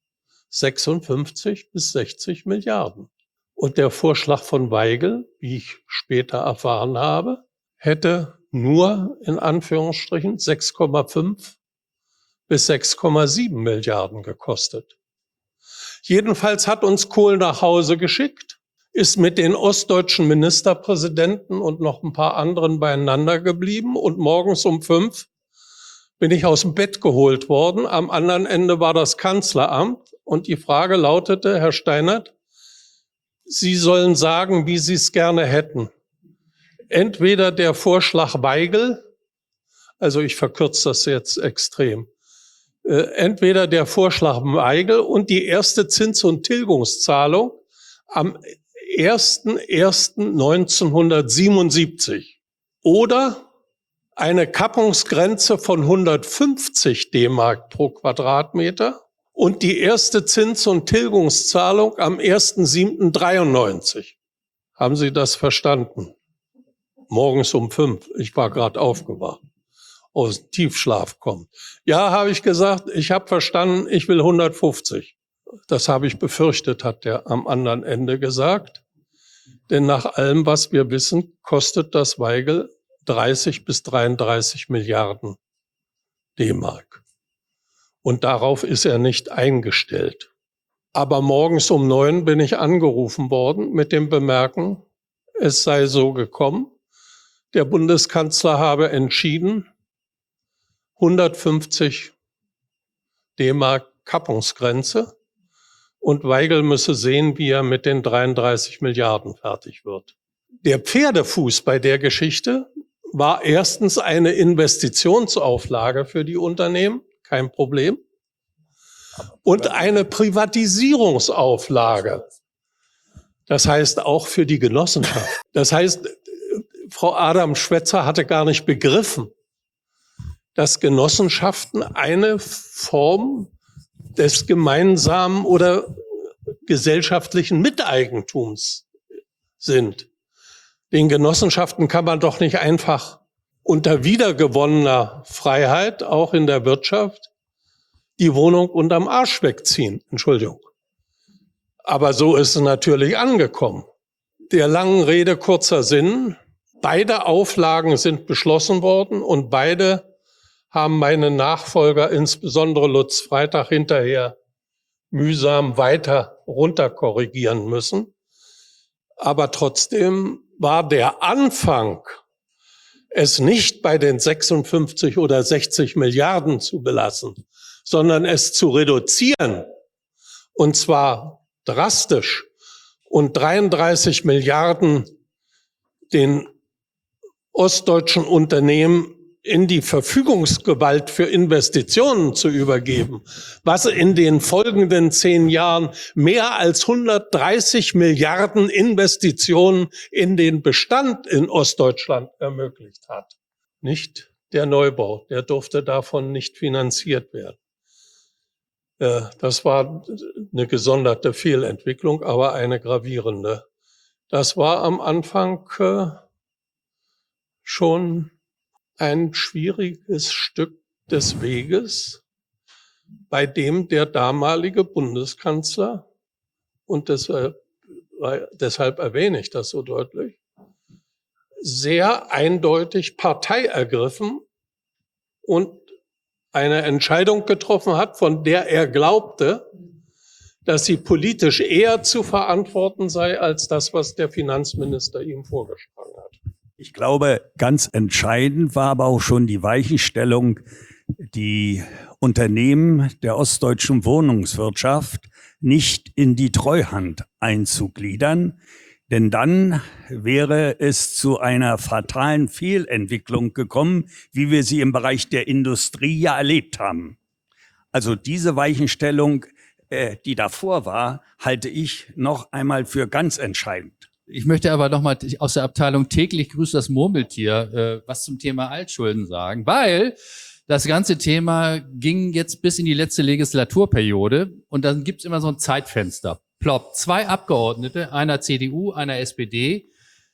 56 bis 60 Milliarden. Und der Vorschlag von Weigel, wie ich später erfahren habe, hätte nur in Anführungsstrichen 6,5 bis 6,7 Milliarden gekostet. Jedenfalls hat uns Kohl nach Hause geschickt, ist mit den ostdeutschen Ministerpräsidenten und noch ein paar anderen beieinander geblieben und morgens um 5 bin ich aus dem Bett geholt worden. Am anderen Ende war das Kanzleramt und die Frage lautete, Herr Steinert, Sie sollen sagen, wie Sie es gerne hätten. Entweder der Vorschlag Weigel, also ich verkürze das jetzt extrem, entweder der Vorschlag Weigel und die erste Zins- und Tilgungszahlung am 01.01.1977 oder eine Kappungsgrenze von 150 D-Mark pro Quadratmeter und die erste Zins- und Tilgungszahlung am 1.07.93. Haben Sie das verstanden? Morgens um 5. Ich war gerade aufgewacht. Aus dem Tiefschlaf kommt. Ja, habe ich gesagt, ich habe verstanden, ich will 150. Das habe ich befürchtet, hat der am anderen Ende gesagt. Denn nach allem, was wir wissen, kostet das Weigel 30 bis 33 Milliarden D-Mark. Und darauf ist er nicht eingestellt. Aber morgens um 9 bin ich angerufen worden mit dem Bemerken, es sei so gekommen. Der Bundeskanzler habe entschieden, 150 D-Mark Kappungsgrenze und Weigel müsse sehen, wie er mit den 33 Milliarden fertig wird. Der Pferdefuß bei der Geschichte war erstens eine Investitionsauflage für die Unternehmen, kein Problem, und eine Privatisierungsauflage. Das heißt auch für die Genossenschaft. Das heißt, Frau Adam Schwetzer hatte gar nicht begriffen, dass Genossenschaften eine Form des gemeinsamen oder gesellschaftlichen Miteigentums sind. Den Genossenschaften kann man doch nicht einfach unter wiedergewonnener Freiheit, auch in der Wirtschaft, die Wohnung unterm Arsch wegziehen. Entschuldigung. Aber so ist es natürlich angekommen. Der langen Rede kurzer Sinn. Beide Auflagen sind beschlossen worden und beide haben meine Nachfolger, insbesondere Lutz Freitag, hinterher mühsam weiter runterkorrigieren müssen. Aber trotzdem war der Anfang, es nicht bei den 56 oder 60 Milliarden zu belassen, sondern es zu reduzieren, und zwar drastisch, und 33 Milliarden den ostdeutschen Unternehmen in die Verfügungsgewalt für Investitionen zu übergeben, was in den folgenden 10 Jahren mehr als 130 Milliarden Investitionen in den Bestand in Ostdeutschland ermöglicht hat. Nicht der Neubau, der durfte davon nicht finanziert werden. Das war eine gesonderte Fehlentwicklung, aber eine gravierende. Das war am Anfang schon ein schwieriges Stück des Weges, bei dem der damalige Bundeskanzler, und deshalb erwähne ich das so deutlich, sehr eindeutig Partei ergriffen und eine Entscheidung getroffen hat, von der er glaubte, dass sie politisch eher zu verantworten sei, als das, was der Finanzminister ihm vorgeschlagen hat. Ich glaube, ganz entscheidend war aber auch schon die Weichenstellung, die Unternehmen der ostdeutschen Wohnungswirtschaft nicht in die Treuhand einzugliedern. Denn dann wäre es zu einer fatalen Fehlentwicklung gekommen, wie wir sie im Bereich der Industrie ja erlebt haben. Also diese Weichenstellung, die davor war, halte ich noch einmal für ganz entscheidend. Ich möchte aber nochmal aus der Abteilung täglich grüßt das Murmeltier was zum Thema Altschulden sagen, weil das ganze Thema ging jetzt bis in die letzte Legislaturperiode und dann gibt's immer so ein Zeitfenster. Plopp, 2 Abgeordnete, einer CDU, einer SPD,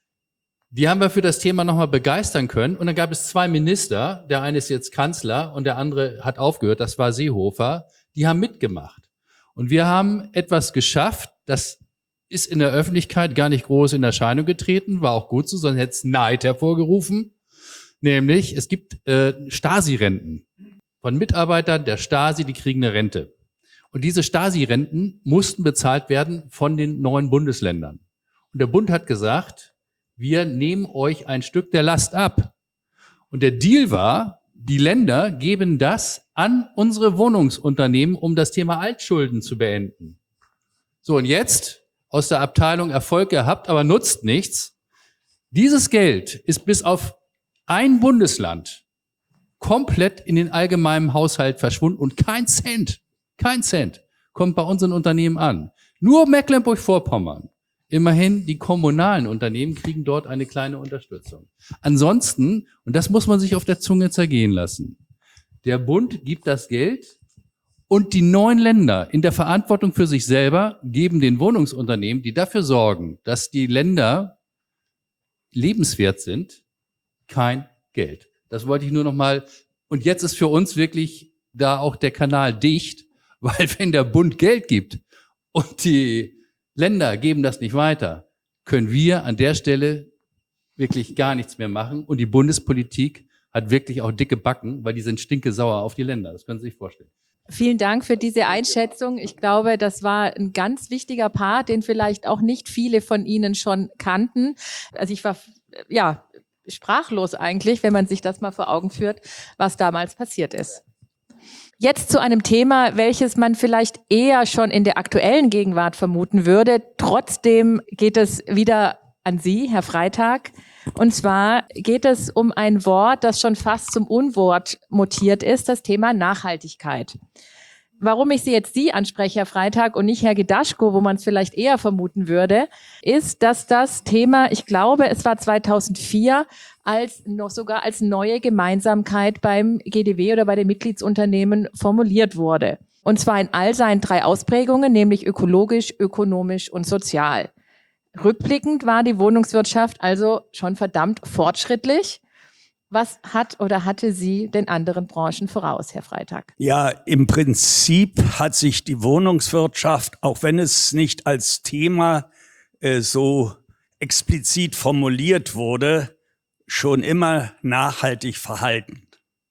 die haben wir für das Thema nochmal begeistern können. Und dann gab es 2 Minister, der eine ist jetzt Kanzler und der andere hat aufgehört, das war Seehofer, die haben mitgemacht. Und wir haben etwas geschafft, das ist in der Öffentlichkeit gar nicht groß in Erscheinung getreten, war auch gut so, sondern hätte es Neid hervorgerufen. Nämlich, es gibt Stasi-Renten von Mitarbeitern der Stasi, die kriegen eine Rente. Und diese Stasi-Renten mussten bezahlt werden von den 9 Bundesländern. Und der Bund hat gesagt, wir nehmen euch ein Stück der Last ab. Und der Deal war, die Länder geben das an unsere Wohnungsunternehmen, um das Thema Altschulden zu beenden. So, und jetzt aus der Abteilung Erfolg gehabt, aber nutzt nichts. Dieses Geld ist bis auf ein Bundesland komplett in den allgemeinen Haushalt verschwunden und kein Cent kommt bei unseren Unternehmen an. Nur Mecklenburg-Vorpommern. Immerhin, die kommunalen Unternehmen kriegen dort eine kleine Unterstützung. Ansonsten, und das muss man sich auf der Zunge zergehen lassen, der Bund gibt das Geld und die 9 Länder in der Verantwortung für sich selber geben den Wohnungsunternehmen, die dafür sorgen, dass die Länder lebenswert sind, kein Geld. Das wollte ich nur noch mal. Und jetzt ist für uns wirklich da auch der Kanal dicht, weil wenn der Bund Geld gibt und die Länder geben das nicht weiter, können wir an der Stelle wirklich gar nichts mehr machen. Und die Bundespolitik hat wirklich auch dicke Backen, weil die sind stinkesauer auf die Länder. Das können Sie sich vorstellen. Vielen Dank für diese Einschätzung. Ich glaube, das war ein ganz wichtiger Part, den vielleicht auch nicht viele von Ihnen schon kannten. Also ich war, ja, sprachlos eigentlich, wenn man sich das mal vor Augen führt, was damals passiert ist. Jetzt zu einem Thema, welches man vielleicht eher schon in der aktuellen Gegenwart vermuten würde. Trotzdem geht es wieder an Sie, Herr Freitag. Und zwar geht es um ein Wort, das schon fast zum Unwort mutiert ist, das Thema Nachhaltigkeit. Warum ich Sie anspreche, Herr Freitag, und nicht Herr Gedaschko, wo man es vielleicht eher vermuten würde, ist, dass das Thema, ich glaube, es war 2004, sogar als neue Gemeinsamkeit beim GDW oder bei den Mitgliedsunternehmen formuliert wurde. Und zwar in all seinen 3 Ausprägungen, nämlich ökologisch, ökonomisch und sozial. Rückblickend war die Wohnungswirtschaft also schon verdammt fortschrittlich. Was hat oder hatte sie den anderen Branchen voraus, Herr Freitag? Ja, im Prinzip hat sich die Wohnungswirtschaft, auch wenn es nicht als Thema so explizit formuliert wurde, schon immer nachhaltig verhalten.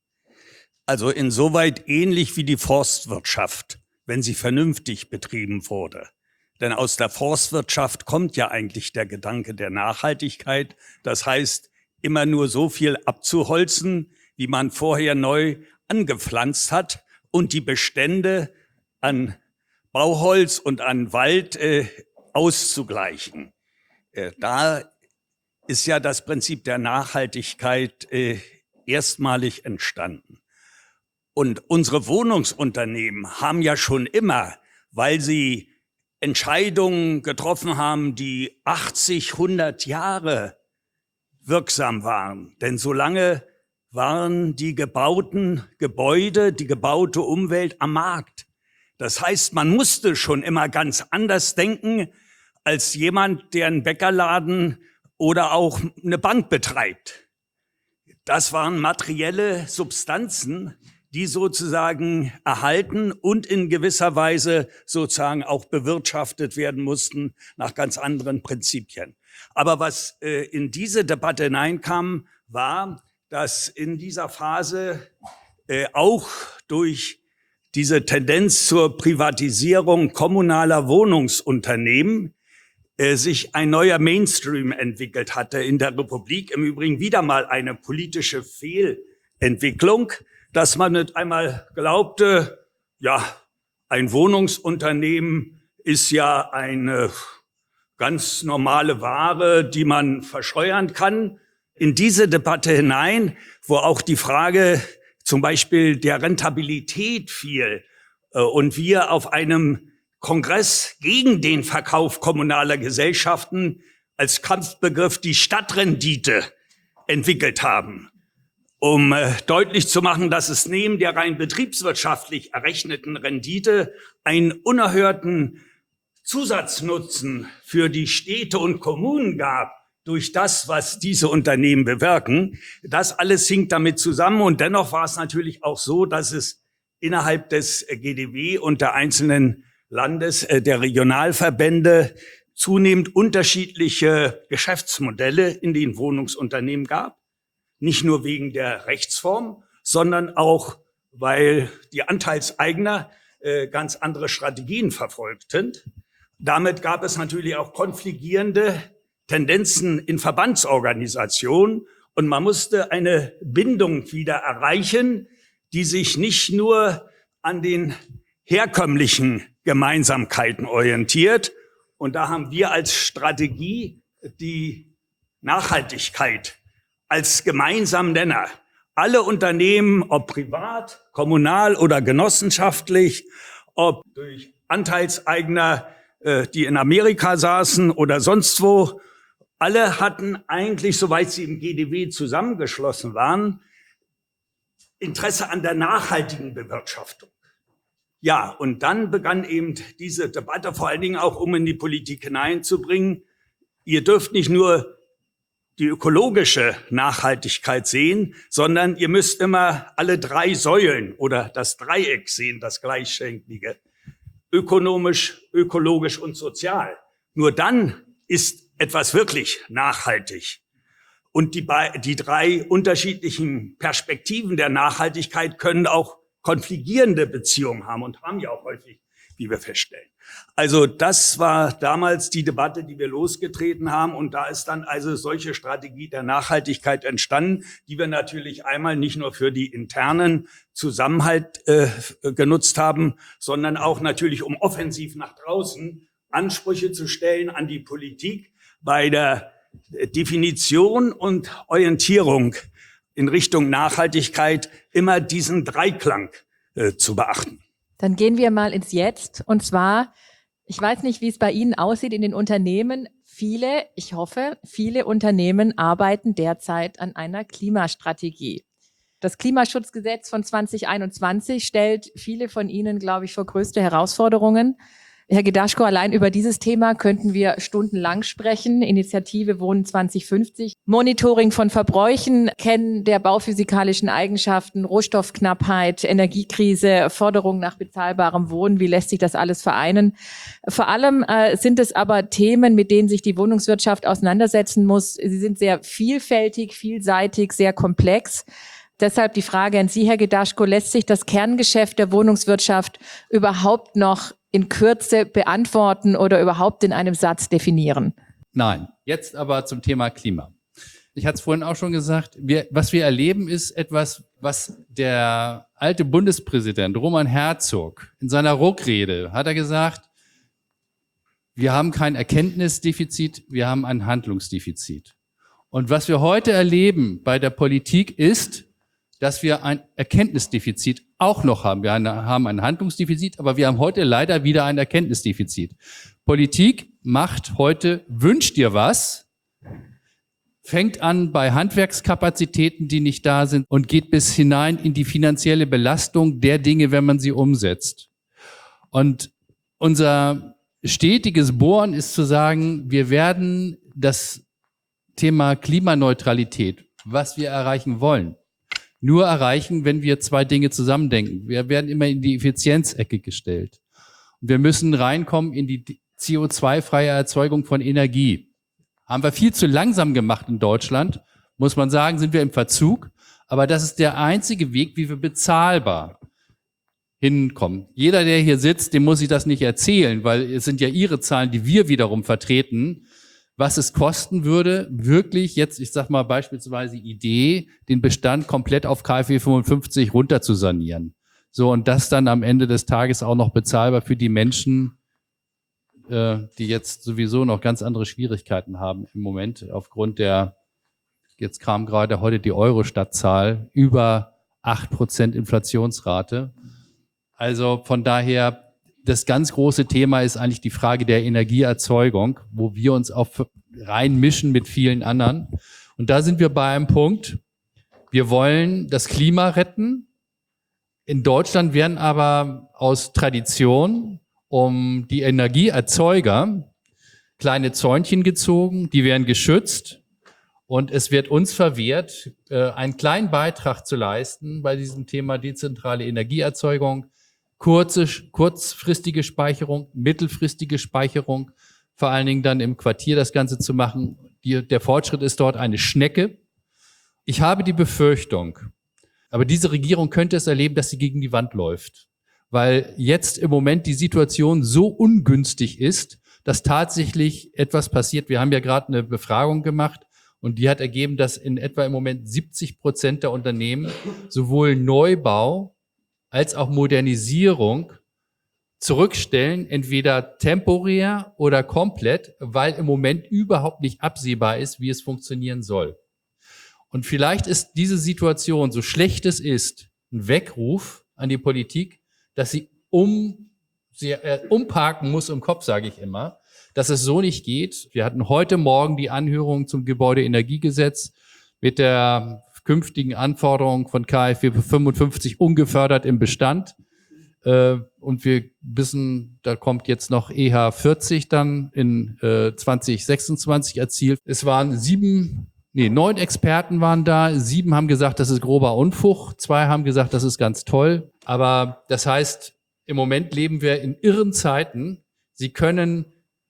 Also insoweit ähnlich wie die Forstwirtschaft, wenn sie vernünftig betrieben wurde. Denn aus der Forstwirtschaft kommt ja eigentlich der Gedanke der Nachhaltigkeit. Das heißt, immer nur so viel abzuholzen, wie man vorher neu angepflanzt hat und die Bestände an Bauholz und an Wald auszugleichen. Da ist ja das Prinzip der Nachhaltigkeit erstmalig entstanden. Und unsere Wohnungsunternehmen haben ja schon immer, weil sie Entscheidungen getroffen haben, die 80, 100 Jahre wirksam waren. Denn solange waren die gebauten Gebäude, die gebaute Umwelt am Markt. Das heißt, man musste schon immer ganz anders denken als jemand, der einen Bäckerladen oder auch eine Bank betreibt. Das waren materielle Substanzen, die sozusagen erhalten und in gewisser Weise sozusagen auch bewirtschaftet werden mussten nach ganz anderen Prinzipien. Aber was in diese Debatte hineinkam, war, dass in dieser Phase auch durch diese Tendenz zur Privatisierung kommunaler Wohnungsunternehmen sich ein neuer Mainstream entwickelt hatte in der Republik. Im Übrigen wieder mal eine politische Fehlentwicklung, dass man nicht einmal glaubte, ja, ein Wohnungsunternehmen ist ja eine ganz normale Ware, die man verscheuern kann. In diese Debatte hinein, wo auch die Frage zum Beispiel der Rentabilität fiel und wir auf einem Kongress gegen den Verkauf kommunaler Gesellschaften als Kampfbegriff die Stadtrendite entwickelt haben, um deutlich zu machen, dass es neben der rein betriebswirtschaftlich errechneten Rendite einen unerhörten Zusatznutzen für die Städte und Kommunen gab, durch das, was diese Unternehmen bewirken. Das alles hing damit zusammen und dennoch war es natürlich auch so, dass es innerhalb des GDW und der einzelnen der Regionalverbände zunehmend unterschiedliche Geschäftsmodelle in den Wohnungsunternehmen gab. Nicht nur wegen der Rechtsform, sondern auch, weil die Anteilseigner ganz andere Strategien verfolgten. Damit gab es natürlich auch konfligierende Tendenzen in Verbandsorganisationen und man musste eine Bindung wieder erreichen, die sich nicht nur an den herkömmlichen Gemeinsamkeiten orientiert. Und da haben wir als Strategie die Nachhaltigkeit als gemeinsamen Nenner. Alle Unternehmen, ob privat, kommunal oder genossenschaftlich, ob durch Anteilseigner, die in Amerika saßen oder sonst wo, alle hatten eigentlich, soweit sie im GDW zusammengeschlossen waren, Interesse an der nachhaltigen Bewirtschaftung. Ja, und dann begann eben diese Debatte, vor allen Dingen auch, um in die Politik hineinzubringen. Ihr dürft nicht nur die ökologische Nachhaltigkeit sehen, sondern ihr müsst immer alle 3 Säulen oder das Dreieck sehen, das gleichschenklige. Ökonomisch, ökologisch und sozial. Nur dann ist etwas wirklich nachhaltig. Und die 3 unterschiedlichen Perspektiven der Nachhaltigkeit können auch konfligierende Beziehungen haben und haben ja auch häufig, wie wir feststellen. Also das war damals die Debatte, die wir losgetreten haben. Und da ist dann also solche Strategie der Nachhaltigkeit entstanden, die wir natürlich einmal nicht nur für die internen Zusammenhalt genutzt haben, sondern auch natürlich, um offensiv nach draußen Ansprüche zu stellen an die Politik bei der Definition und Orientierung in Richtung Nachhaltigkeit immer diesen Dreiklang zu beachten. Dann gehen wir mal ins Jetzt. Und zwar, ich weiß nicht, wie es bei Ihnen aussieht in den Unternehmen. Ich hoffe, viele Unternehmen arbeiten derzeit an einer Klimastrategie. Das Klimaschutzgesetz von 2021 stellt viele von Ihnen, glaube ich, vor größte Herausforderungen. Herr Gedaschko, allein über dieses Thema könnten wir stundenlang sprechen. Initiative Wohnen 2050, Monitoring von Verbräuchen, Kennen der bauphysikalischen Eigenschaften, Rohstoffknappheit, Energiekrise, Forderung nach bezahlbarem Wohnen. Wie lässt sich das alles vereinen? Vor allem sind es aber Themen, mit denen sich die Wohnungswirtschaft auseinandersetzen muss. Sie sind sehr vielfältig, vielseitig, sehr komplex. Deshalb die Frage an Sie, Herr Gedaschko, lässt sich das Kerngeschäft der Wohnungswirtschaft überhaupt noch in Kürze beantworten oder überhaupt in einem Satz definieren? Nein. Jetzt aber zum Thema Klima. Ich hatte es vorhin auch schon gesagt, was wir erleben, ist etwas, was der alte Bundespräsident Roman Herzog in seiner Ruck-Rede hat er gesagt, wir haben kein Erkenntnisdefizit, wir haben ein Handlungsdefizit. Und was wir heute erleben bei der Politik ist, dass wir ein Erkenntnisdefizit auch noch haben. Wir haben ein Handlungsdefizit, aber wir haben heute leider wieder ein Erkenntnisdefizit. Politik macht heute, wünscht dir was, fängt an bei Handwerkskapazitäten, die nicht da sind und geht bis hinein in die finanzielle Belastung der Dinge, wenn man sie umsetzt. Und unser stetiges Bohren ist zu sagen, wir werden das Thema Klimaneutralität, was wir erreichen wollen, nur erreichen, wenn wir zwei Dinge zusammendenken. Wir werden immer in die Effizienzecke gestellt. Und wir müssen reinkommen in die CO2-freie Erzeugung von Energie. Haben wir viel zu langsam gemacht in Deutschland, muss man sagen, sind wir im Verzug. Aber das ist der einzige Weg, wie wir bezahlbar hinkommen. Jeder, der hier sitzt, dem muss ich das nicht erzählen, weil es sind ja Ihre Zahlen, die wir wiederum vertreten, was es kosten würde, wirklich jetzt, ich sag mal beispielsweise Idee, den Bestand komplett auf KfW 55 runter zu sanieren. So, und das dann am Ende des Tages auch noch bezahlbar für die Menschen, die jetzt sowieso noch ganz andere Schwierigkeiten haben im Moment aufgrund der, jetzt kam gerade heute die Eurostat-Zahl, über 8% Inflationsrate. Also von daher, das ganz große Thema ist eigentlich die Frage der Energieerzeugung, wo wir uns auch reinmischen mit vielen anderen. Und da sind wir bei einem Punkt, wir wollen das Klima retten. In Deutschland werden aber aus Tradition um die Energieerzeuger kleine Zäunchen gezogen, die werden geschützt und es wird uns verwehrt, einen kleinen Beitrag zu leisten bei diesem Thema dezentrale Energieerzeugung, kurzfristige Speicherung, mittelfristige Speicherung, vor allen Dingen dann im Quartier das Ganze zu machen. Der Fortschritt ist dort eine Schnecke. Ich habe die Befürchtung, aber diese Regierung könnte es erleben, dass sie gegen die Wand läuft, weil jetzt im Moment die Situation so ungünstig ist, dass tatsächlich etwas passiert. Wir haben ja gerade eine Befragung gemacht und die hat ergeben, dass in etwa im Moment 70% der Unternehmen sowohl Neubau als auch Modernisierung zurückstellen, entweder temporär oder komplett, weil im Moment überhaupt nicht absehbar ist, wie es funktionieren soll. Und vielleicht ist diese Situation, so schlecht es ist, ein Weckruf an die Politik, dass sie umparken muss im Kopf, sage ich immer, dass es so nicht geht. Wir hatten heute Morgen die Anhörung zum Gebäudeenergiegesetz mit der künftigen Anforderungen von KfW 55 ungefördert im Bestand. Und wir wissen, da kommt jetzt noch EH 40 dann in 2026 erzielt. Es waren 9 Experten waren da. 7 haben gesagt, das ist grober Unfug. 2 haben gesagt, das ist ganz toll. Aber das heißt, im Moment leben wir in irren Zeiten. Sie können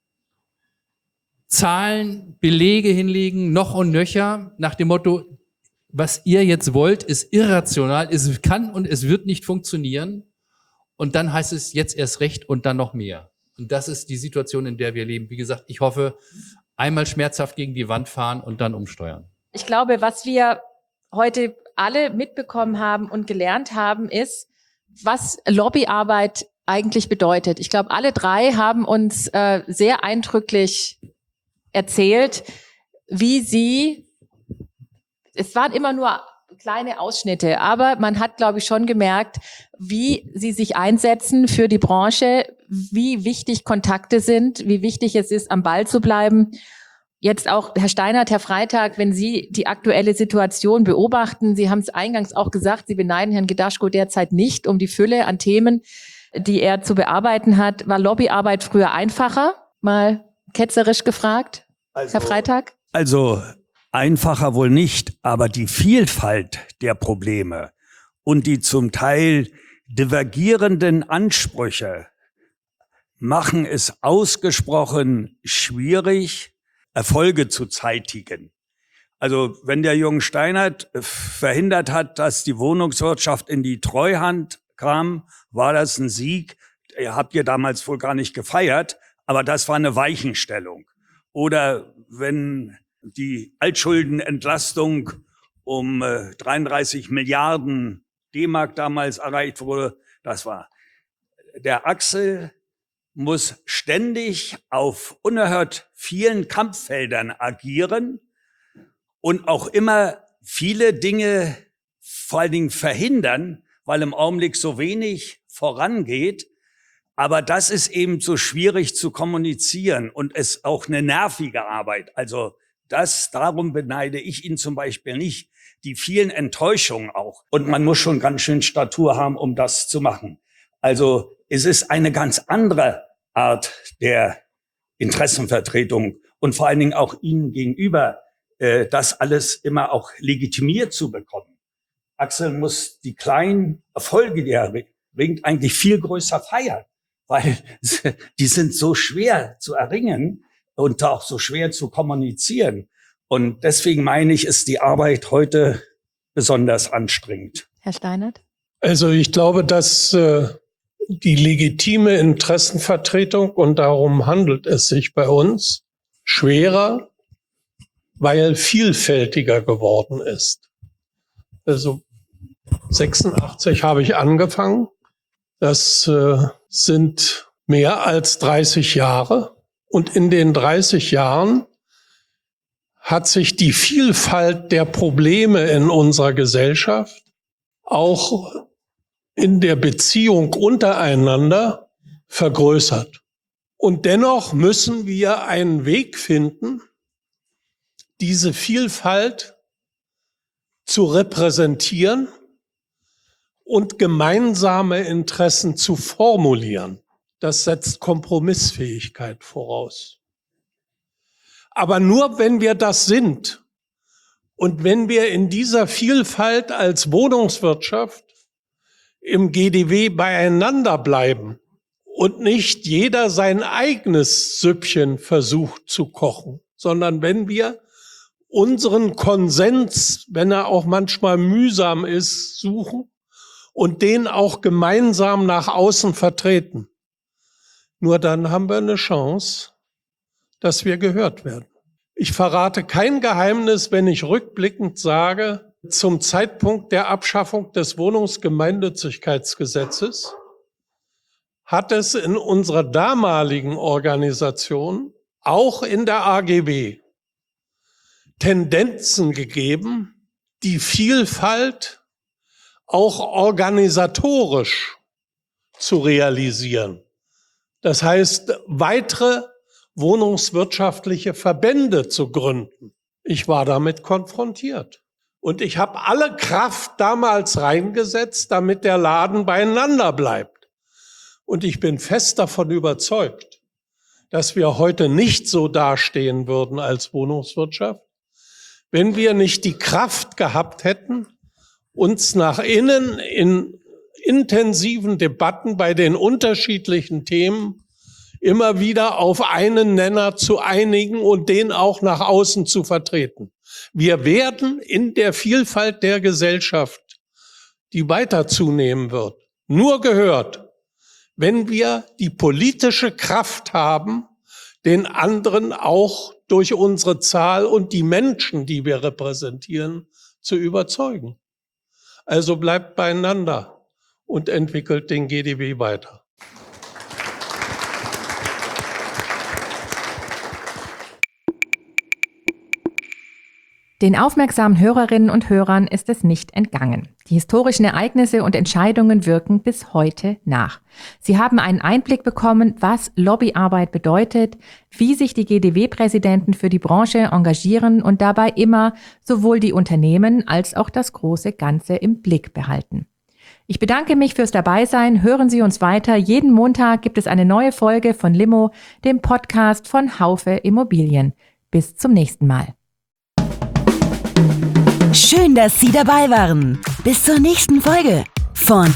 Zahlen, Belege hinlegen, noch und nöcher, nach dem Motto, was ihr jetzt wollt, ist irrational, es kann und es wird nicht funktionieren. Und dann heißt es jetzt erst recht und dann noch mehr. Und das ist die Situation, in der wir leben. Wie gesagt, ich hoffe, einmal schmerzhaft gegen die Wand fahren und dann umsteuern. Ich glaube, was wir heute alle mitbekommen haben und gelernt haben, ist, was Lobbyarbeit eigentlich bedeutet. Ich glaube, alle drei haben uns sehr eindrücklich erzählt, wie sie, es waren immer nur kleine Ausschnitte, aber man hat, glaube ich, schon gemerkt, wie Sie sich einsetzen für die Branche, wie wichtig Kontakte sind, wie wichtig es ist, am Ball zu bleiben. Jetzt auch, Herr Steinert, Herr Freitag, wenn Sie die aktuelle Situation beobachten, Sie haben es eingangs auch gesagt, Sie beneiden Herrn Gedaschko derzeit nicht um die Fülle an Themen, die er zu bearbeiten hat. War Lobbyarbeit früher einfacher? Mal ketzerisch gefragt, Herr Freitag? Also einfacher wohl nicht, aber die Vielfalt der Probleme und die zum Teil divergierenden Ansprüche machen es ausgesprochen schwierig, Erfolge zu zeitigen. Also wenn der Jürgen Steinert verhindert hat, dass die Wohnungswirtschaft in die Treuhand kam, war das ein Sieg. Habt ihr damals wohl gar nicht gefeiert, aber das war eine Weichenstellung. Oder wenn die Altschuldenentlastung um 33 Milliarden D-Mark damals erreicht wurde, das war. Der Axel muss ständig auf unerhört vielen Kampffeldern agieren und auch immer viele Dinge vor allen Dingen verhindern, weil im Augenblick so wenig vorangeht. Aber das ist eben so schwierig zu kommunizieren und ist auch eine nervige Arbeit. Also darum beneide ich ihn zum Beispiel nicht. Die vielen Enttäuschungen auch. Und man muss schon ganz schön Statur haben, um das zu machen. Also es ist eine ganz andere Art der Interessenvertretung und vor allen Dingen auch Ihnen gegenüber, das alles immer auch legitimiert zu bekommen. Axel muss die kleinen Erfolge, die er bringt, eigentlich viel größer feiern, weil die sind so schwer zu erringen und auch so schwer zu kommunizieren. Und deswegen meine ich, ist die Arbeit heute besonders anstrengend. Herr Steinert? Also ich glaube, dass die legitime Interessenvertretung, und darum handelt es sich bei uns, schwerer, weil vielfältiger geworden ist. Also 86 habe ich angefangen. Das sind mehr als 30 Jahre. Und in den 30 Jahren hat sich die Vielfalt der Probleme in unserer Gesellschaft auch in der Beziehung untereinander vergrößert. Und dennoch müssen wir einen Weg finden, diese Vielfalt zu repräsentieren und gemeinsame Interessen zu formulieren. Das setzt Kompromissfähigkeit voraus. Aber nur wenn wir das sind und wenn wir in dieser Vielfalt als Wohnungswirtschaft im GDW beieinander bleiben und nicht jeder sein eigenes Süppchen versucht zu kochen, sondern wenn wir unseren Konsens, wenn er auch manchmal mühsam ist, suchen und den auch gemeinsam nach außen vertreten. Nur dann haben wir eine Chance, dass wir gehört werden. Ich verrate kein Geheimnis, wenn ich rückblickend sage, zum Zeitpunkt der Abschaffung des Wohnungsgemeinnützigkeitsgesetzes hat es in unserer damaligen Organisation, auch in der AGB, Tendenzen gegeben, die Vielfalt auch organisatorisch zu realisieren. Das heißt, weitere wohnungswirtschaftliche Verbände zu gründen. Ich war damit konfrontiert. Und ich habe alle Kraft damals reingesetzt, damit der Laden beieinander bleibt. Und ich bin fest davon überzeugt, dass wir heute nicht so dastehen würden als Wohnungswirtschaft, wenn wir nicht die Kraft gehabt hätten, uns nach innen in intensiven Debatten bei den unterschiedlichen Themen immer wieder auf einen Nenner zu einigen und den auch nach außen zu vertreten. Wir werden in der Vielfalt der Gesellschaft, die weiter zunehmen wird, nur gehört, wenn wir die politische Kraft haben, den anderen auch durch unsere Zahl und die Menschen, die wir repräsentieren, zu überzeugen. Also bleibt beieinander und entwickelt den GDW weiter. Den aufmerksamen Hörerinnen und Hörern ist es nicht entgangen. Die historischen Ereignisse und Entscheidungen wirken bis heute nach. Sie haben einen Einblick bekommen, was Lobbyarbeit bedeutet, wie sich die GDW-Präsidenten für die Branche engagieren und dabei immer sowohl die Unternehmen als auch das große Ganze im Blick behalten. Ich bedanke mich fürs Dabeisein. Hören Sie uns weiter. Jeden Montag gibt es eine neue Folge von Limo, dem Podcast von Haufe Immobilien. Bis zum nächsten Mal. Schön, dass Sie dabei waren. Bis zur nächsten Folge von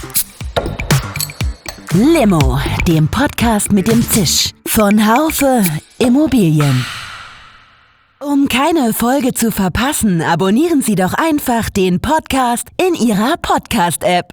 Limo, dem Podcast mit dem Zisch von Haufe Immobilien. Um keine Folge zu verpassen, abonnieren Sie doch einfach den Podcast in Ihrer Podcast-App.